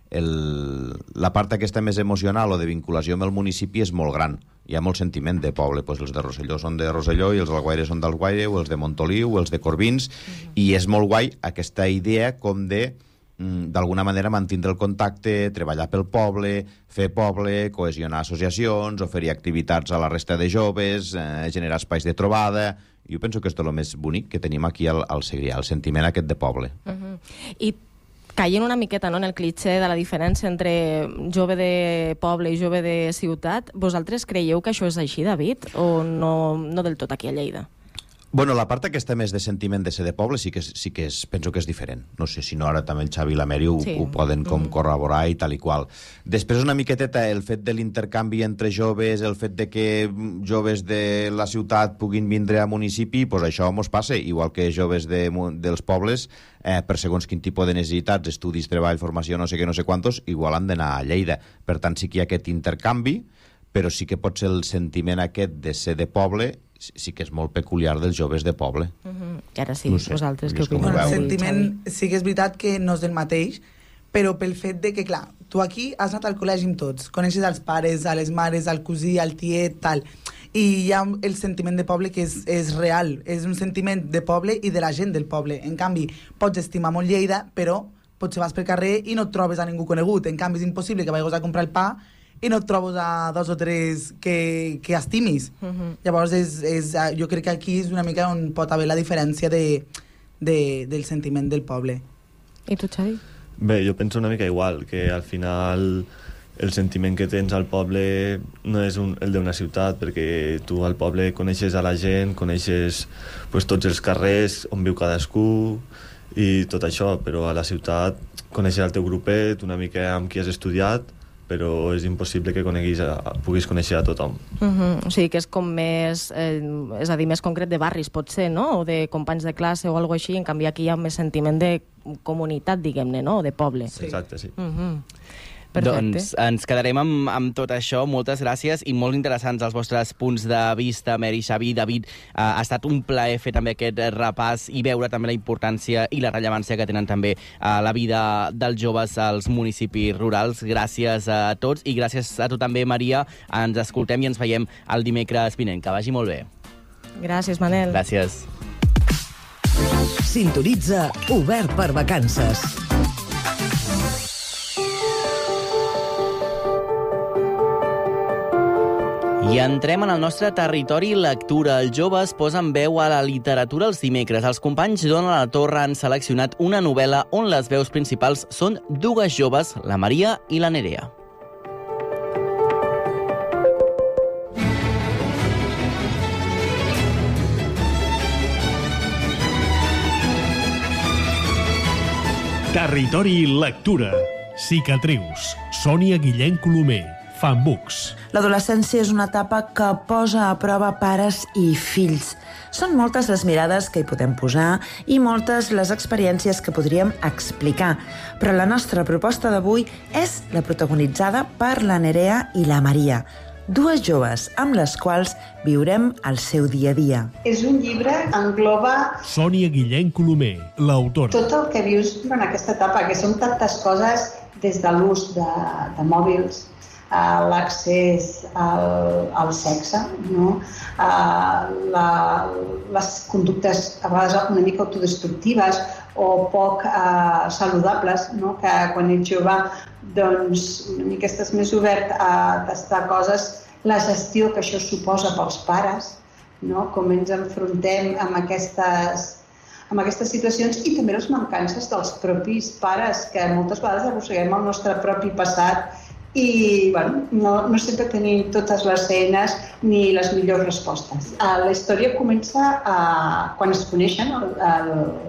El, la part aquesta més emocional o de vinculació amb el municipi és molt gran. Hi ha molt sentiment de poble, pues els de Rosselló són de Rosselló, i els d'Alguaire són d'Alguaire, o els de Montoliu, o els de Corbins, uh-huh. i és molt guai aquesta idea com de, d'alguna manera, mantindre el contacte, treballar pel poble, fer poble, cohesionar associacions, oferir activitats a la resta de joves, eh, generar espais de trobada. Jo penso que és tot el més bonic que tenim aquí al, al Segrià, el sentiment aquest de poble. Uh-huh. I caient una miqueta, no?, en el clitxer de la diferència entre jove de poble i jove de ciutat, vosaltres creieu que això és així, David, o no, no del tot aquí a Lleida? Bueno, la part aquesta més de sentiment de ser de poble sí que, és, sí que és, penso que és diferent. No sé si no ara també el Xavi i la Meri ho, sí. ho poden com mm. corroborar i tal i qual. Després una miqueteta el fet de l'intercanvi entre joves, el fet de que joves de la ciutat puguin vindre a municipi, doncs això mos passa, igual que joves de, dels pobles, eh, per segons quin tipus de necessitats, estudis, treball, formació, no sé què, no sé quantos, igual han d'anar a Lleida. Per tant, sí que hi ha aquest intercanvi, però sí que pot ser el sentiment aquest de ser de poble sí que és molt peculiar dels joves de poble. Uh-huh. I ara sí, no sé, vosaltres què opineu? Bueno, el sentiment sí que és veritat que no és el mateix, però pel fet de que, clar, tu aquí has anat al col·legi amb tots, coneixes els pares, a les mares, al cosí, al tiet, tal, i hi ha el sentiment de poble que és, és real, és un sentiment de poble i de la gent del poble. En canvi, pots estimar molt Lleida, però potser vas pel carrer i no et trobes a ningú conegut. En canvi, és impossible que vagis a comprar el pa i no et trobes a dos o tres que, que estimis. Uh-huh. Llavors, és, és, jo crec que aquí és una mica on pot haver la diferència de, de, del sentiment del poble. I tu, Xavi? Bé, jo penso una mica igual, que al final el sentiment que tens al poble no és un, el d'una ciutat, perquè tu al poble coneixes a la gent, coneixes pues, tots els carrers, on viu cadascú i tot això, però a la ciutat coneixes el teu grupet, una mica amb qui has estudiat, però és impossible que coneguis a, puguis conèixer a tothom. Uh-huh. O sigui que és com més, eh, és a dir, més concret de barris, potser, no? O de companys de classe o alguna així, en canvi aquí hi ha més sentiment de comunitat, diguem-ne, no? O de poble. Sí. Exacte, sí. Uh-huh. Perfecte. Doncs ens quedarem amb, amb tot això. Moltes gràcies i molt interessants els vostres punts de vista, Meri, Xavi, David. Uh, ha estat un plaer fer també aquest repàs i veure també la importància i la rellevància que tenen també a la vida dels joves als municipis rurals. Gràcies a tots i gràcies a tu també, Maria. Ens escoltem i ens veiem el dimecres vinent. Que vagi molt bé. Gràcies, Manel. Gràcies. Sintonitza Obert per Vacances. I entrem en el nostre territori lectura. Els joves posen veu a la literatura els dimecres. Els companys d'Ona la Torre han seleccionat una novel·la on les veus principals són dues joves, la Maria i la Nerea. Territori lectura. Cicatrius. Sònia Guillén Colomer. Fanbooks. L'adolescència és una etapa que posa a prova pares i fills. Són moltes les mirades que hi podem posar i moltes les experiències que podríem explicar. Però la nostra proposta d'avui és la protagonitzada per la Nerea i la Maria, dues joves amb les quals viurem el seu dia a dia. És un llibre que engloba Sònia Guillén Colomer, l'autora. Tot el que vius en aquesta etapa, que són tantes coses, des de l'ús de, de mòbils, Uh, l'accés al, al sexe, no? uh, la, les conductes a vegades una mica autodestructives o poc uh, saludables, no? Que quan ets jove doncs, una mica estàs més obert a tastar coses, la gestió que això suposa pels pares, no? Com ens enfrontem amb aquestes, amb aquestes situacions i també les mancances dels propis pares, que moltes vegades arrosseguem el nostre propi passat i bueno, no, no sempre tenim totes les eines ni les millors respostes. La història comença a, quan es coneixen al, al,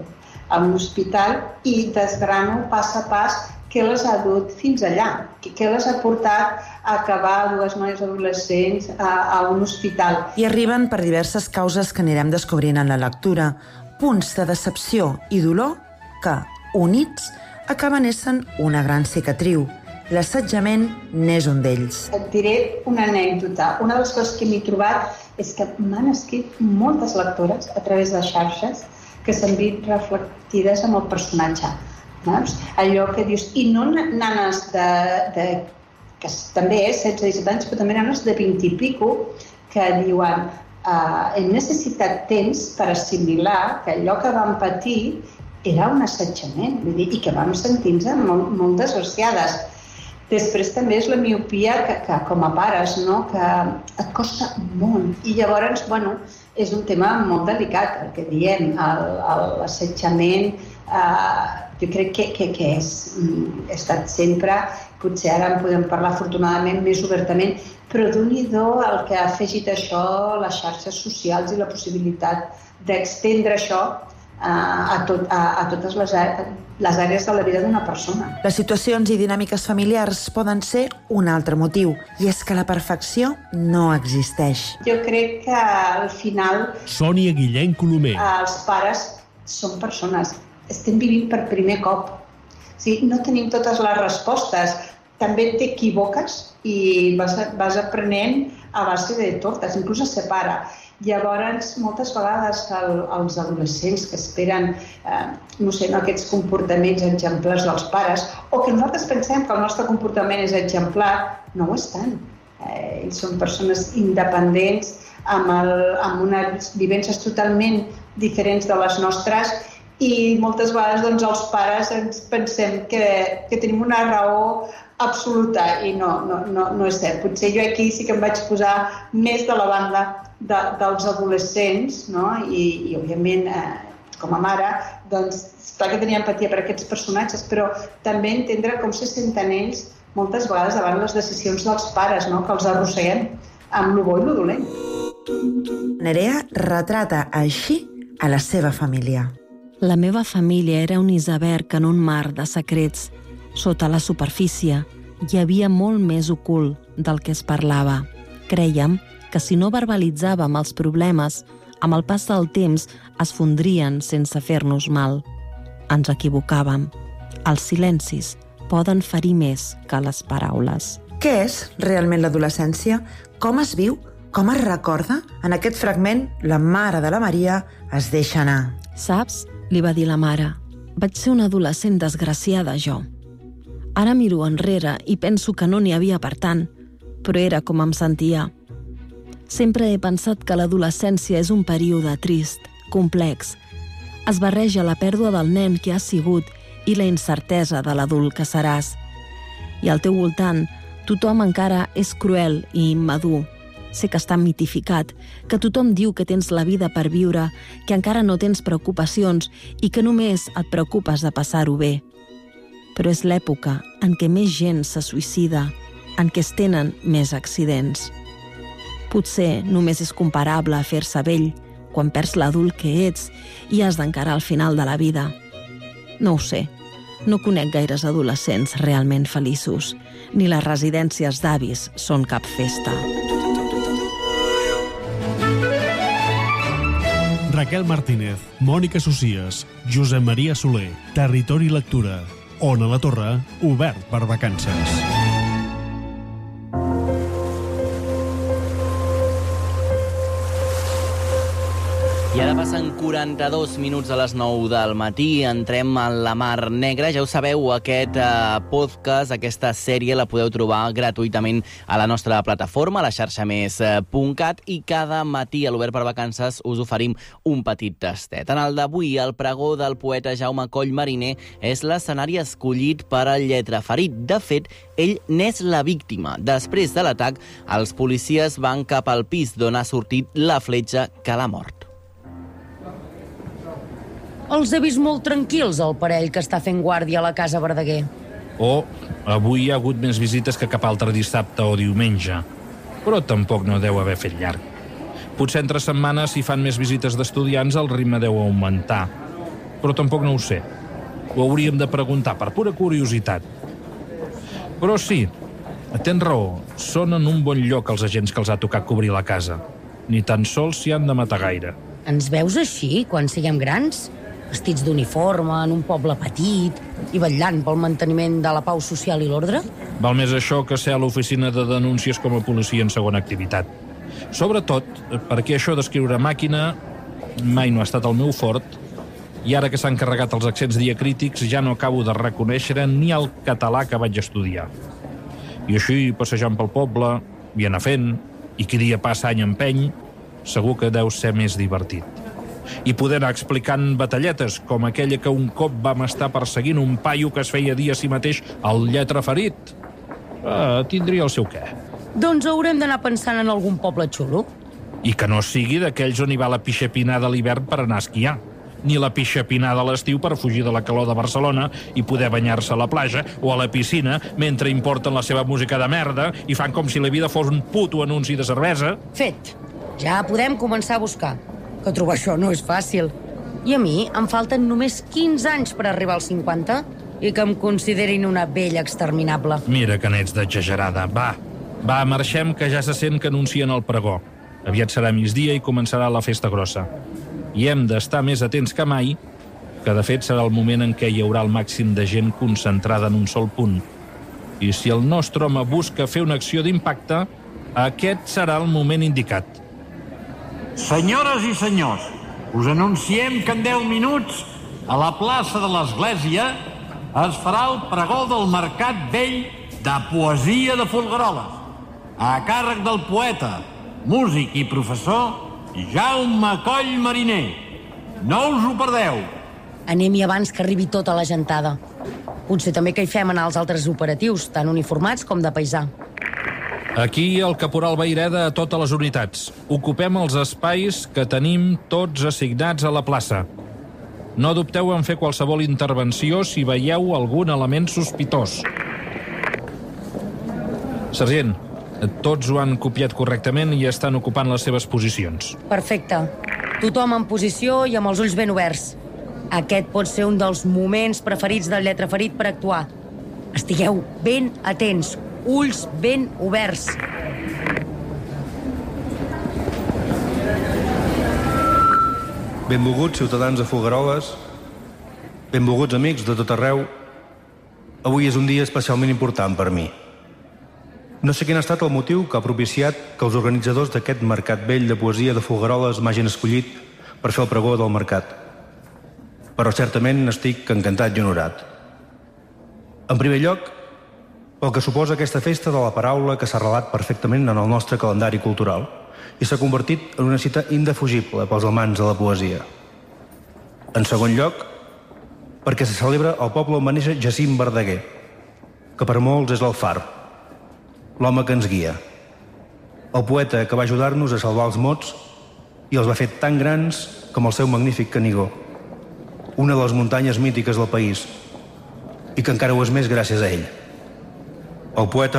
a un hospital i desgrano pas a pas què les ha dut fins allà, què les ha portat a acabar dues noies adolescents a, a un hospital. I arriben per diverses causes que anirem descobrint en la lectura, punts de decepció i dolor que, units, acaben essent una gran cicatriu. L'assetjament n'és un d'ells. Et diré una anècdota. Una de les coses que m'he trobat és que m'han escrit moltes lectores a través de xarxes que s'han vist reflectides amb el personatge. Saps? Allò que dius... I no nanes de... de que també és setze disset anys, però també nanes de vint i pico que diuen uh, hem necessitat temps per assimilar que allò que vam patir era un assetjament, vull dir, i que vam sentir-nos molt, molt desgraciades. Després també és la miopia que, que com a pares, no? Que et costa molt. I llavors, bueno, és un tema molt delicat, el que diem, l'assetjament. Eh, jo crec que, que, que és, he estat sempre, potser ara en podem parlar afortunadament més obertament, però d'un-i-do el que ha afegit això, les xarxes socials i la possibilitat d'extendre això a, tot, a, a totes les, les àrees de la vida d'una persona. Les situacions i dinàmiques familiars poden ser un altre motiu, i és que la perfecció no existeix. Jo crec que al final Sònia Guillén Colomer. Els pares són persones. Estem vivint per primer cop. O sigui, no tenim totes les respostes. També t'equivoques i vas, vas aprenent a base de tortes, inclús es separa. Llavors, moltes vegades el, els adolescents que esperen eh, no sé, no, aquests comportaments exemplars dels pares, o que nosaltres pensem que el nostre comportament és exemplar, no ho estan. Eh, ells són persones independents, amb, el, amb unes vivències totalment diferents de les nostres, i moltes vegades doncs, els pares ens pensem que, que tenim una raó absoluta i no, no, no, no és cert. Potser jo aquí sí que em vaig posar més de la banda de, dels adolescents, no? I, i òbviament eh, com a mare doncs, clar que tenia empatia per aquests personatges, però també entendre com se senten ells moltes vegades davant les decisions dels pares, no? Que els arrosseguem amb lo bo i lo dolent. Nerea retrata així a la seva família. La meva família era un iceberg en un mar de secrets. Sota la superfície hi havia molt més ocult del que es parlava. Crèiem que si no verbalitzàvem els problemes, amb el pas del temps es fondrien sense fer-nos mal. Ens equivocàvem. Els silencis poden ferir més que les paraules. Què és realment l'adolescència? Com es viu? Com es recorda? En aquest fragment, la mare de la Maria es deixa anar. Saps? Li va dir la mare. Vaig ser una adolescent desgraciada, jo. Ara miro enrere i penso que no n'hi havia per tant, però era com em sentia. Sempre he pensat que l'adolescència és un període trist, complex. Es barreja la pèrdua del nen que has sigut i la incertesa de l'adult que seràs. I al teu voltant, tothom encara és cruel i immadur. Sé que està mitificat, que tothom diu que tens la vida per viure, que encara no tens preocupacions i que només et preocupes de passar-ho bé. Però és l'època en què més gent se suïcida, en què es tenen més accidents. Potser només és comparable a fer-se vell quan perds l'adult que ets i has d'encarar el final de la vida. No ho sé, no conec gaires adolescents realment feliços, ni les residències d'avis són cap festa. Raquel Martínez, Mònica Socias, Josep Maria Soler, Territori Lectura. Ona la Torre, obert per vacances. I ara passen quaranta-dos minuts a les nou del matí, entrem en la Mar Negra. Ja ho sabeu, aquest eh, podcast, aquesta sèrie la podeu trobar gratuïtament a la nostra plataforma, a la xarxa més punt cat, i cada matí a l'Obert per Vacances us oferim un petit tastet. En el d'avui, el pregó del poeta Jaume Coll Mariner és l'escenari escollit per al lletraferit. De fet, ell n'és la víctima. Després de l'atac, els policies van cap al pis d'on ha sortit la fletxa que l'ha mort. Els he vist molt tranquils, el parell que està fent guàrdia a la casa Verdaguer. Oh, avui hi ha hagut més visites que cap altre dissabte o diumenge. Però tampoc no deu haver fet llarg. Potser entre setmanes, si fan més visites d'estudiants, el ritme deu augmentar. Però tampoc no ho sé. Ho hauríem de preguntar, per pura curiositat. Però sí, tens raó, són en un bon lloc els agents que els ha tocat cobrir la casa. Ni tan sols s'hi han de matar gaire. Ens veus així, quan siguem grans? Vestits d'uniforme, en un poble petit i vetllant pel manteniment de la pau social i l'ordre? Val més això que ser a l'oficina de denúncies com a policia en segona activitat. Sobretot perquè això d'escriure màquina mai no ha estat el meu fort, i ara que s'han carregat els accents diacrítics ja no acabo de reconèixer ni el català que vaig estudiar. I així, passejant pel poble, i anar fent, i qui dia passa any empeny, segur que deu ser més divertit. I poder anar explicant batalletes, com aquella que un cop vam estar perseguint un paio que es feia dir a si mateix el lletraferit. Ah, tindria el seu què. Doncs haurem d'anar pensant en algun poble xulo. I que no sigui d'aquells on hi va la pixapinada a l'hivern per anar a esquiar. ni la pixapinada a l'estiu per fugir de la calor de Barcelona i poder banyar-se a la platja o a la piscina mentre importen la seva música de merda i fan com si la vida fos un puto anunci de cervesa. Fet. Ja podem començar a buscar. Que trobar això no és fàcil. I a mi em falten només quinze anys per arribar als cinquanta i que em considerin una vella exterminable. Mira que n'ets d'exagerada. Va, va, marxem, que ja se sent que anuncien el pregó. Aviat serà migdia i començarà la festa grossa. I hem d'estar més atents que mai, que de fet serà el moment en què hi haurà el màxim de gent concentrada en un sol punt. I si el nostre home busca fer una acció d'impacte, aquest serà el moment indicat. Senyores i senyors, us anunciem que en deu minuts a la plaça de l'Església es farà el pregó del Mercat Vell de Poesia de Folgueroles, a càrrec del poeta, músic i professor Jaume Coll Mariner. No us ho perdeu. Anem-hi abans que arribi tota la gentada. Potser també que hi fem anar els altres operatius, tant uniformats com de paisà. Aquí el caporal Vaireda a totes les unitats. Ocupem els espais que tenim tots assignats a la plaça. No dubteu en fer qualsevol intervenció si veieu algun element sospitós. Sergent, tots ho han copiat correctament i estan ocupant les seves posicions. Perfecte. Tothom en posició i amb els ulls ben oberts. Aquest pot ser un dels moments preferits del lletraferit per actuar. Estigueu ben atents, ulls ben oberts. Benvolguts ciutadans de Folgueroles, benvolguts amics de tot arreu, avui és un dia especialment important per mi. No sé quin ha estat el motiu que ha propiciat que els organitzadors d'aquest Mercat Vell de Poesia de Folgueroles m'hagin escollit per fer el pregó del mercat. Però certament estic encantat i honorat. En primer lloc, pel que suposa aquesta festa de la paraula que s'ha arrelat perfectament en el nostre calendari cultural i s'ha convertit en una cita indefugible pels amants de la poesia. En segon lloc, perquè se celebra el poble on va néixer Jacint Verdaguer, que per molts és el far, l'home que ens guia, el poeta que va ajudar-nos a salvar els mots i els va fer tan grans com el seu magnífic Canigó, una de les muntanyes mítiques del país, i que encara ho és més gràcies a ell. El poeta...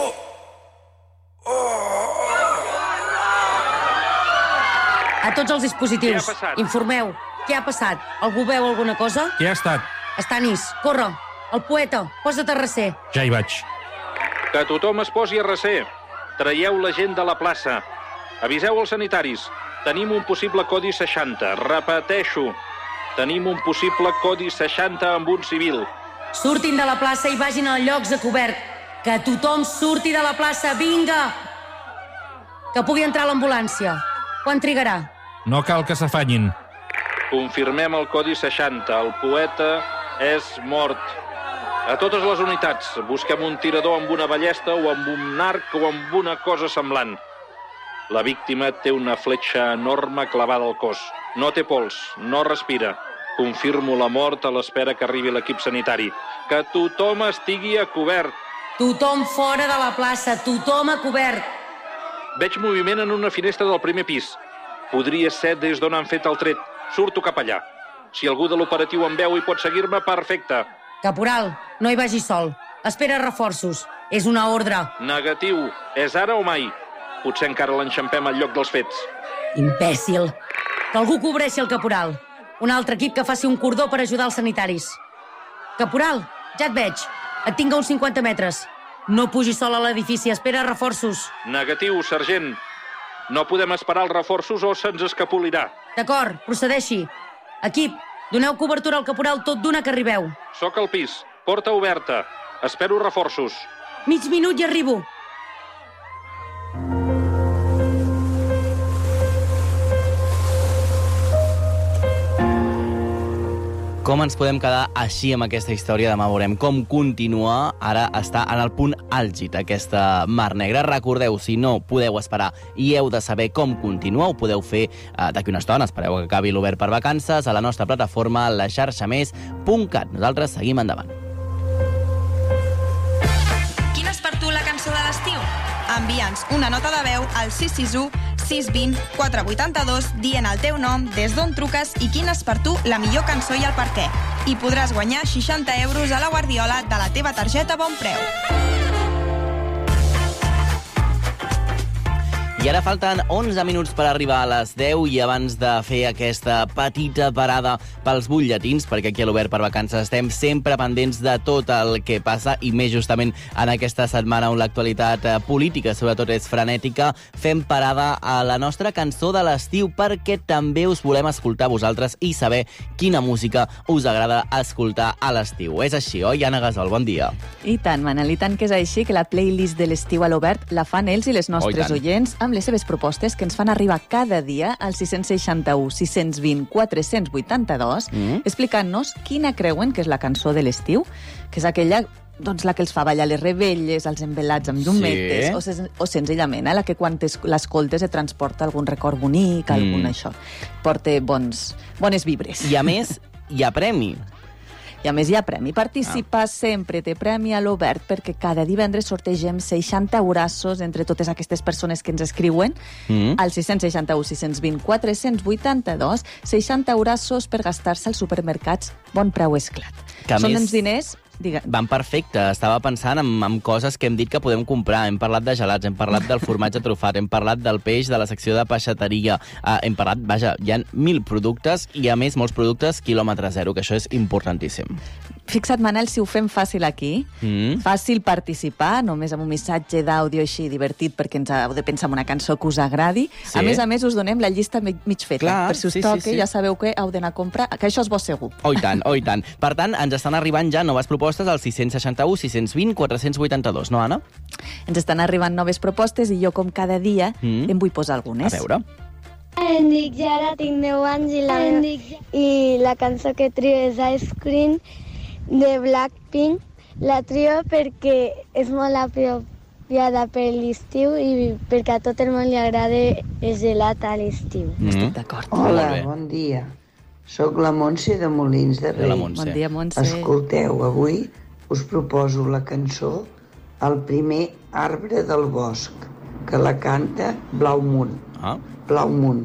A tots els dispositius, informeu. Què ha passat? Algú veu alguna cosa? Què ha estat? Estanis, corre. El poeta, posa't a recer. Ja hi vaig. Que tothom es posi a recer. Traieu la gent de la plaça. Aviseu els sanitaris. Tenim un possible codi seixanta. Repeteixo. Tenim un possible codi seixanta amb un civil. Surtin de la plaça i vagin a llocs de cobert. Que tothom surti de la plaça, vinga! Que pugui entrar l'ambulància. Quan trigarà? No cal que s'afanyin. Confirmem el codi seixanta. El poeta és mort. A totes les unitats, busquem un tirador amb una ballesta o amb un arc o amb una cosa semblant. La víctima té una fletxa enorme clavada al cos. No té pols, no respira. Confirmo la mort a l'espera que arribi l'equip sanitari. Que tothom estigui a cobert. Tothom fora de la plaça, tothom a cobert. Veig moviment en una finestra del primer pis. Podria ser des d'on han fet el tret. Surto cap allà. Si algú de l'operatiu em veu i pot seguir-me, perfecte. Caporal, no hi vagi sol. Espera reforços. És una ordre. Negatiu. És ara o mai? Potser encara l'enxampem al lloc dels fets. Imbècil. Que algú cobreixi el caporal. Un altre equip que faci un cordó per ajudar els sanitaris. Caporal, ja et veig. Et tinc a uns cinquanta metres. No pugi sol a l'edifici, espera reforços. Negatiu, sergent. No podem esperar els reforços o se'ns escapolirà. D'acord, procedeixi. Equip, doneu cobertura al caporal tot d'una que arribeu. Soc al pis, porta oberta. Espero reforços. Mig minut i arribo. Com ens podem quedar així amb aquesta història? Demà veurem com continua. Ara està en el punt àlgid aquesta Mar Negra. Recordeu, si no podeu esperar i heu de saber com continua, ho podeu fer eh, d'aquí una estona. Espereu que acabi l'Obert per Vacances a la nostra plataforma la xarxa més punt cat. Nosaltres seguim endavant. Quina és per tu la cançó de l'estiu? Envia'ns una nota de veu al sis sis u sis dos zero quatre vuit dos dient el teu nom, des d'on truques i quina és per tu la millor cançó i el per què. I podràs guanyar seixanta euros a la Guardiola de la teva targeta Bon Preu. I ara falten onze minuts per arribar a les deu i abans de fer aquesta petita parada pels butlletins, perquè aquí a l'Obert per Vacances estem sempre pendents de tot el que passa i més justament en aquesta setmana on l'actualitat política sobretot és frenètica, fem parada a la nostra cançó de l'estiu perquè també us volem escoltar vosaltres i saber quina música us agrada escoltar a l'estiu. És així, oi, Anna Gasol? Bon dia. I tant, Manel, i tant que és així que la playlist de l'estiu a l'Obert la fan ells i les nostres oh, oients amb les seves propostes que ens fan arribar cada dia al sis sis u, sis dos zero, quatre vuit dos mm. explicant-nos quina creuen que és la cançó de l'estiu, que és aquella doncs la que els fa ballar les rebelles, els envelats amb llumetes, sí. o, sen o senzillament eh, la que quan l'escoltes et transporta algun record bonic, algun mm. això. Porta bons, bones vibres. I a més, hi ha premi. I a més hi ha premi. Participar ah. sempre té premi a l'Obert perquè cada divendres sortegem seixanta eurassos entre totes aquestes persones que ens escriuen mm. al sis sis u, sis dos zero, quatre vuit dos, seixanta eurassos per gastar-se als supermercats Bon Preu Esclat. Que Són més... uns diners... Digue. Van perfecte. Estava pensant en, en coses que hem dit que podem comprar. Hem parlat de gelats, hem parlat del formatge trufat, hem parlat del peix de la secció de peixateria, uh, hem parlat, vaja, hi ha mil productes i, a més, molts productes quilòmetre zero, que això és importantíssim. Fixa't, Manel, si ho fem fàcil aquí, mm. fàcil participar, només amb un missatge d'àudio així divertit perquè ens heu de pensar en una cançó que us agradi. Sí. A més a més, us donem la llista mig feta. Clar, per si us sí, toca, sí, sí. ja sabeu que heu d'anar a comprar, que això és bo segur. Oh, i tant, oh, i tant. Per tant, ens estan arribant ja noves propostes al sis sis u, sis dos zero, quatre vuit dos, no, Anna? Ens estan arribant noves propostes i jo, com cada dia, mm. en vull posar algunes. A veure. Em dic Jara, tinc deu anys i la, i la cançó que trio és Ice Cream de Blackpink. La trio perquè és molt apropiada per l'estiu i perquè a tot el món li agrada el gelat a l'estiu. Mm. Estic d'acord. Hola, bon dia. Soc la Montse de Molins de Rei. Bon dia, Montse. Escolteu, avui us proposo la cançó El primer arbre del bosc, que la canta Blaumun. Ah. Blaumun.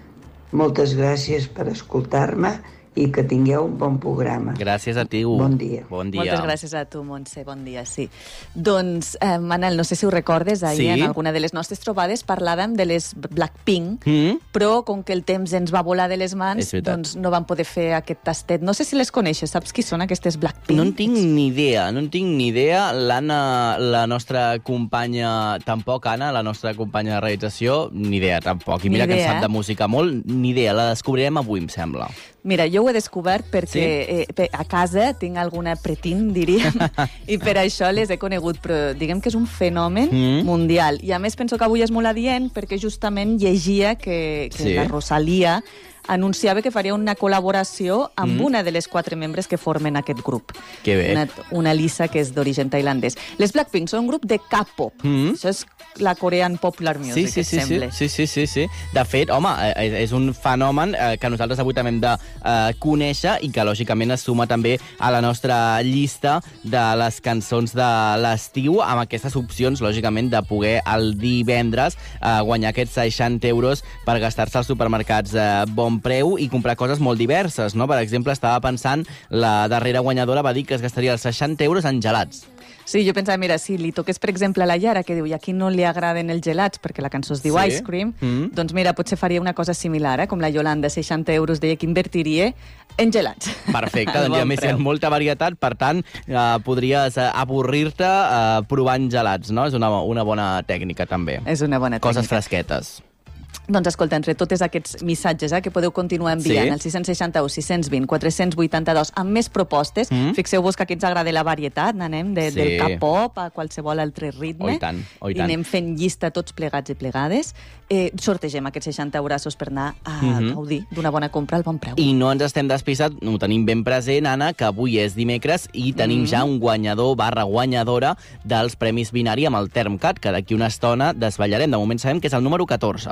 Moltes gràcies per escoltar-me i que tingueu un bon programa. Gràcies a ti. Bon dia. Bon dia. Moltes gràcies a tu, Montse. Bon dia, sí. Doncs, eh, Manel, no sé si ho recordes, ahir sí? en alguna de les nostres trobades parlàvem de les Blackpink, mm. però com que el temps ens va volar de les mans, doncs no vam poder fer aquest tastet. No sé si les coneixes, saps qui són aquestes Blackpink? No en tinc ni idea, no en tinc ni idea. L'Anna, la nostra companya, tampoc, Anna, la nostra companya de realització, ni idea, tampoc. I mira que en sap de música molt, ni idea. La descobrirem avui, em sembla. Mira, jo ho he descobert perquè sí? eh, a casa tinc alguna pretín, diríem, i per això les he conegut, però diguem que és un fenomen mm. mundial. I a més penso que avui és molt adient perquè justament llegia que, que sí. la Rosalia anunciava que faria una col·laboració amb mm. una de les quatre membres que formen aquest grup. Que bé. Una, una Lisa que és d'origen tailandès. Les Blackpink són un grup de K-pop. Mm. Això és la Korean Popular Music, sí, sí, sí, et sembla. Sí, sí, sí, sí. De fet, home, és un fenomen que nosaltres avui també hem de eh, conèixer i que, lògicament, es suma també a la nostra llista de les cançons de l'estiu, amb aquestes opcions, lògicament, de poder el divendres eh, guanyar aquests seixanta euros per gastar-se als supermercats eh, Bon Preu i comprar coses molt diverses, no? Per exemple, estava pensant, la darrera guanyadora va dir que es gastaria els seixanta euros en gelats. Sí, jo pensava, mira, si li toqués, per exemple, a la Yara, que diu, i aquí no li agraden els gelats, perquè la cançó es diu sí? Ice Cream, mm. doncs mira, potser faria una cosa similar, eh? Com la Yolanda, seixanta euros, deia que invertiria en gelats. Perfecte, doncs a més hi ha molta varietat, per tant, eh, podries eh, avorrir-te eh, provant gelats, no? És una, una bona tècnica, també. És una bona tècnica. Coses fresquetes. Doncs escolta, entre tots aquests missatges eh, que podeu continuar enviant al sí? sis sis u, sis dos zero, quatre vuit dos amb més propostes, mm. fixeu-vos que aquí ens agrada la varietat, anem de, sí. del K-pop a qualsevol altre ritme, oh, i, tant, oh, i, i anem fent llista tots plegats i plegades. Eh, sortegem aquests seixanta eurassos per anar a mm-hmm. gaudir d'una bona compra al Bon Preu. I no ens estem despistat, ho tenim ben present, Anna, que avui és dimecres i tenim mm-hmm. ja un guanyador barra guanyadora dels Premis Binari amb el Termcat, que d'aquí una estona desvetllarem. De moment sabem que és el número catorze.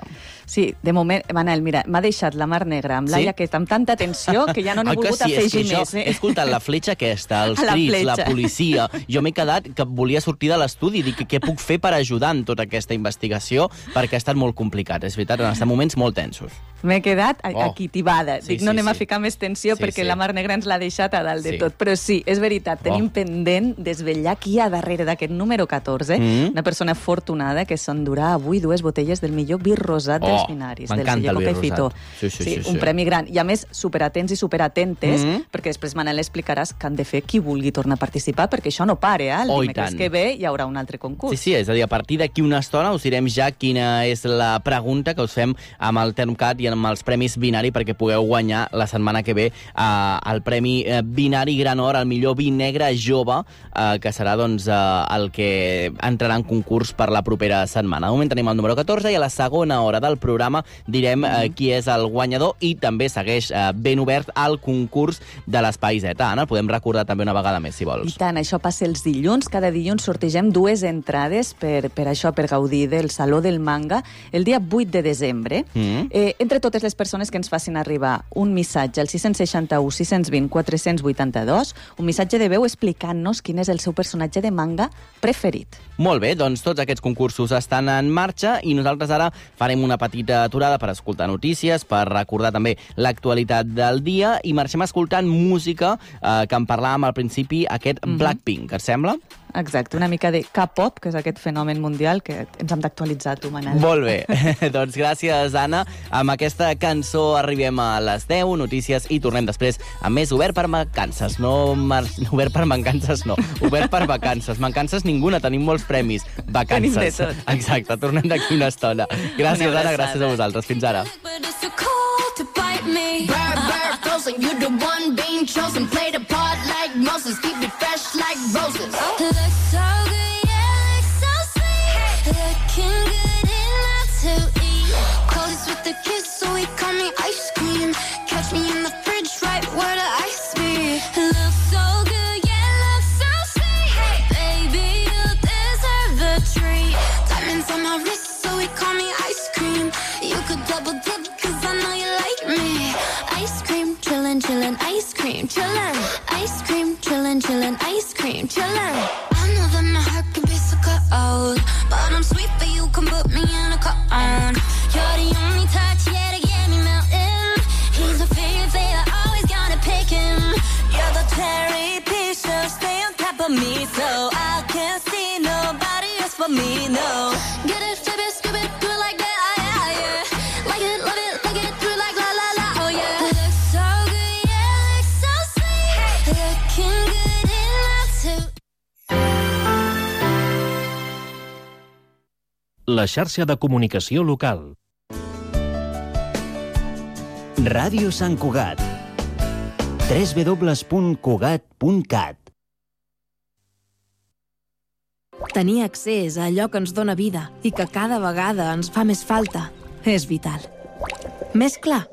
Sí, de moment, Manel, mira, m'ha deixat la Mar Negra amb l'ai Sí? aquest amb tanta tensió que ja no n'he Oi que volgut sí? És que afegir jo més. Eh? He escoltat la fletxa aquesta, els La crits, la fletxa. policia. Jo m'he quedat que volia sortir de l'estudi i dic què puc fer per ajudar en tota aquesta investigació, perquè ha estat molt complicat. És veritat, han estat moments molt tensos. M'he quedat a- Oh. aquí tibada. Sí, Dic, no sí, anem a sí. ficar més tensió Sí, perquè sí. la Mar Negra ens l'ha deixat a dalt de Sí. tot. Però sí, és veritat, tenim Oh. pendent desvetllar qui hi ha darrere d'aquest número catorze. Mm. Una persona afortunada que s'endurà avui dues botelles del millor vi rosat Oh, dels binaris, del m'encanta celler el vi Coca i Fitó. rosat. Sí, sí, sí, un sí. premi gran. I a més, superatents i superatentes, Mm. perquè després, Manel, explicaràs que han de fer qui vulgui tornar a participar, perquè això no pare, eh? El Oh, i dimecres tant. que ve hi haurà un altre concurs. Sí, sí, és a dir, a partir d'aquí una estona us direm ja quina és la pregunta que us fem amb el Termcat i amb els premis Binari perquè pugueu guanyar la setmana que ve eh, el premi eh, Binari Gran Or, el millor vi negre jove, eh, que serà doncs, eh, el que entrarà en concurs per la propera setmana. De moment tenim el número catorze i a la segona hora del programa direm eh, qui és el guanyador i també segueix eh, ben obert el concurs de l'Espai Z. Anna, el podem recordar també una vegada més, si I vols. tant, això passa els dilluns. Cada dilluns sortegem dues entrades per, per això, per gaudir del Saló del Manga, el dia vuit de desembre. Mm. Eh, entre totes les persones que ens facin arribar un missatge al sis sis u, sis dos zero, quatre vuit dos, un missatge de veu explicant-nos quin és el seu personatge de manga preferit. Molt bé, doncs tots aquests concursos estan en marxa i nosaltres ara farem una petita aturada per escoltar notícies, per recordar també l'actualitat del dia i marxem escoltant música eh, que en parlàvem al principi, aquest Mhm. Blackpink, et sembla? Exacte, una mica de K-pop, que és aquest fenomen mundial que ens hem d'actualitzar, tu, Manel. Molt bé, doncs gràcies, Anna. Amb aquesta cançó arribem a les deu, notícies, i tornem després amb més Obert per Vacances. No, mar... Obert per Mancances, no. Obert per Vacances. Mancances ninguna, tenim molts premis. Vacances. Tenim de tot. Exacte, tornem d'aquí una estona. Gràcies, Una Anna, abraçada. gràcies a vosaltres. Fins ara. To bite me. Bad, bad, frozen. You the one being chosen. Play the part like Moses. Keep it fresh like roses. Looks so good, yeah, looks so sweet. Looking good enough to eat. Coldest with the kiss, so he call me ice cream. Catch me in the fridge, right where the ice be. Looks so good, yeah, looks so sweet. Baby, you deserve a treat. Diamonds on my wrist, so he call me ice cream. You could double dip, cause I know you like me. Ice cream, chillin', chillin', ice cream, chillin'. Ice cream, chillin', chillin', ice cream, chillin'. I know that my heart can be so cold, but I'm sweet, but you can put me in a cone. You're the only touch, yeah, to get me melting. He's a favorite, always gotta pick him. You're the cherry piece, so stay on top of me, so I can't see nobody else but me, no. Get it, flip it, scoop it, do it like that, yeah, yeah. Like it, love it, like it, do it like la la la, oh yeah. Looks so good, yeah, looks so sweet. Looking good enough to... La xarxa de comunicació local. Ràdio Sant Cugat. w w w punt cugat punt cat. Tenir accés a allò que ens dóna vida i que cada vegada ens fa més falta és vital. Més clar?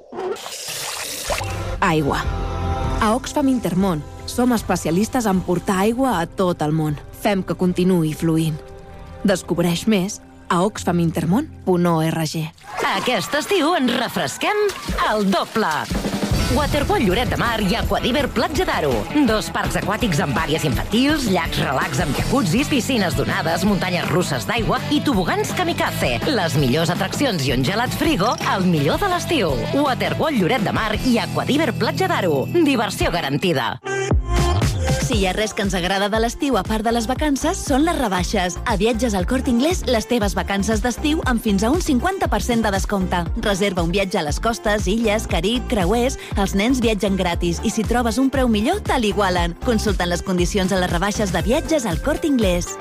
Aigua. A Oxfam Intermón som especialistes en portar aigua a tot el món. Fem que continuï fluint. Descobreix més a oxfam intermón punt org. Aquest estiu ens refresquem al doble. Waterpool Lloret de Mar i Aquadiver Platja d'Aro. Dos parcs aquàtics amb àrees infantils, llacs relax amb jacuzzis, piscines donades, muntanyes russes d'aigua i tobogans kamikaze. Les millors atraccions i un gelat frigo al millor de l'estiu. Waterpool Lloret de Mar i Aquadiver Platja d'Aro. Diversió garantida. Si hi ha res que ens agrada de l'estiu a part de les vacances, són les rebaixes. A Viatges al Corte Inglés, les teves vacances d'estiu amb fins a un cinquanta per cent de descompte. Reserva un viatge a les costes, illes, Carib, creuers. Els nens viatgen gratis i si trobes un preu millor, te l'igualen. Consulten les condicions a les rebaixes de Viatges al Corte Inglés.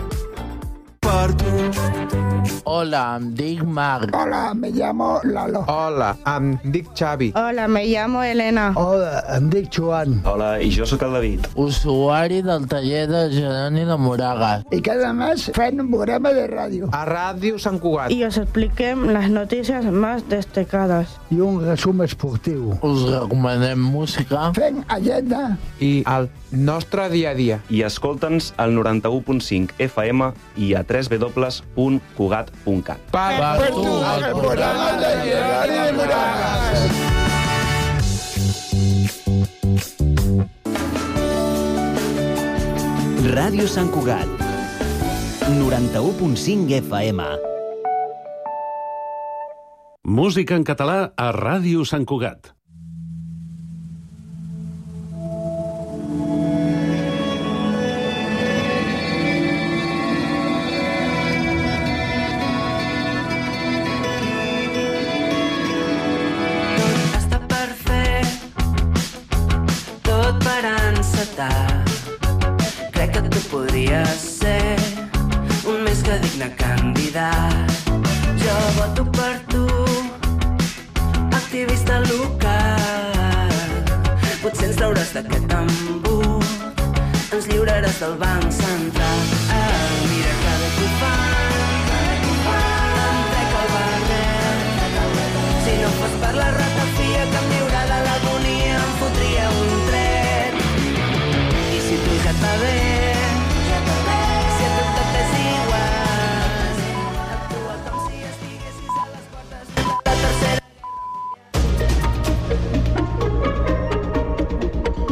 Hola, em dic Marc. Hola, me llamo Lalo. Hola, em dic Xavi. Hola, me llamo Elena. Hola, em dic Joan. Hola, i jo sóc el David. Usuari del taller de Geroni de Moragas. Y cada mes fem un programa de radio. A Ràdio Sant Cugat. Y os expliquem las noticias más destacadas. Y un resumen esportiu. Us recomanem música. Fem agenda. I el nostre dia a dia. I escolta'ns al noranta-u punt cinc F M i a tres w w w punt cugat punt cat. Per tu, el programa de Jeroni Moragas. Ràdio Sant Cugat, noranta-u punt cinc F M. Música en català a Ràdio Sant Cugat. Està per fer tot per encetar. Crec que tu podries ser un més que digne candidat. Jo voto per tu, activista local. Potser ens trauràs d'aquest embut, ens lliuraràs del Banc Central.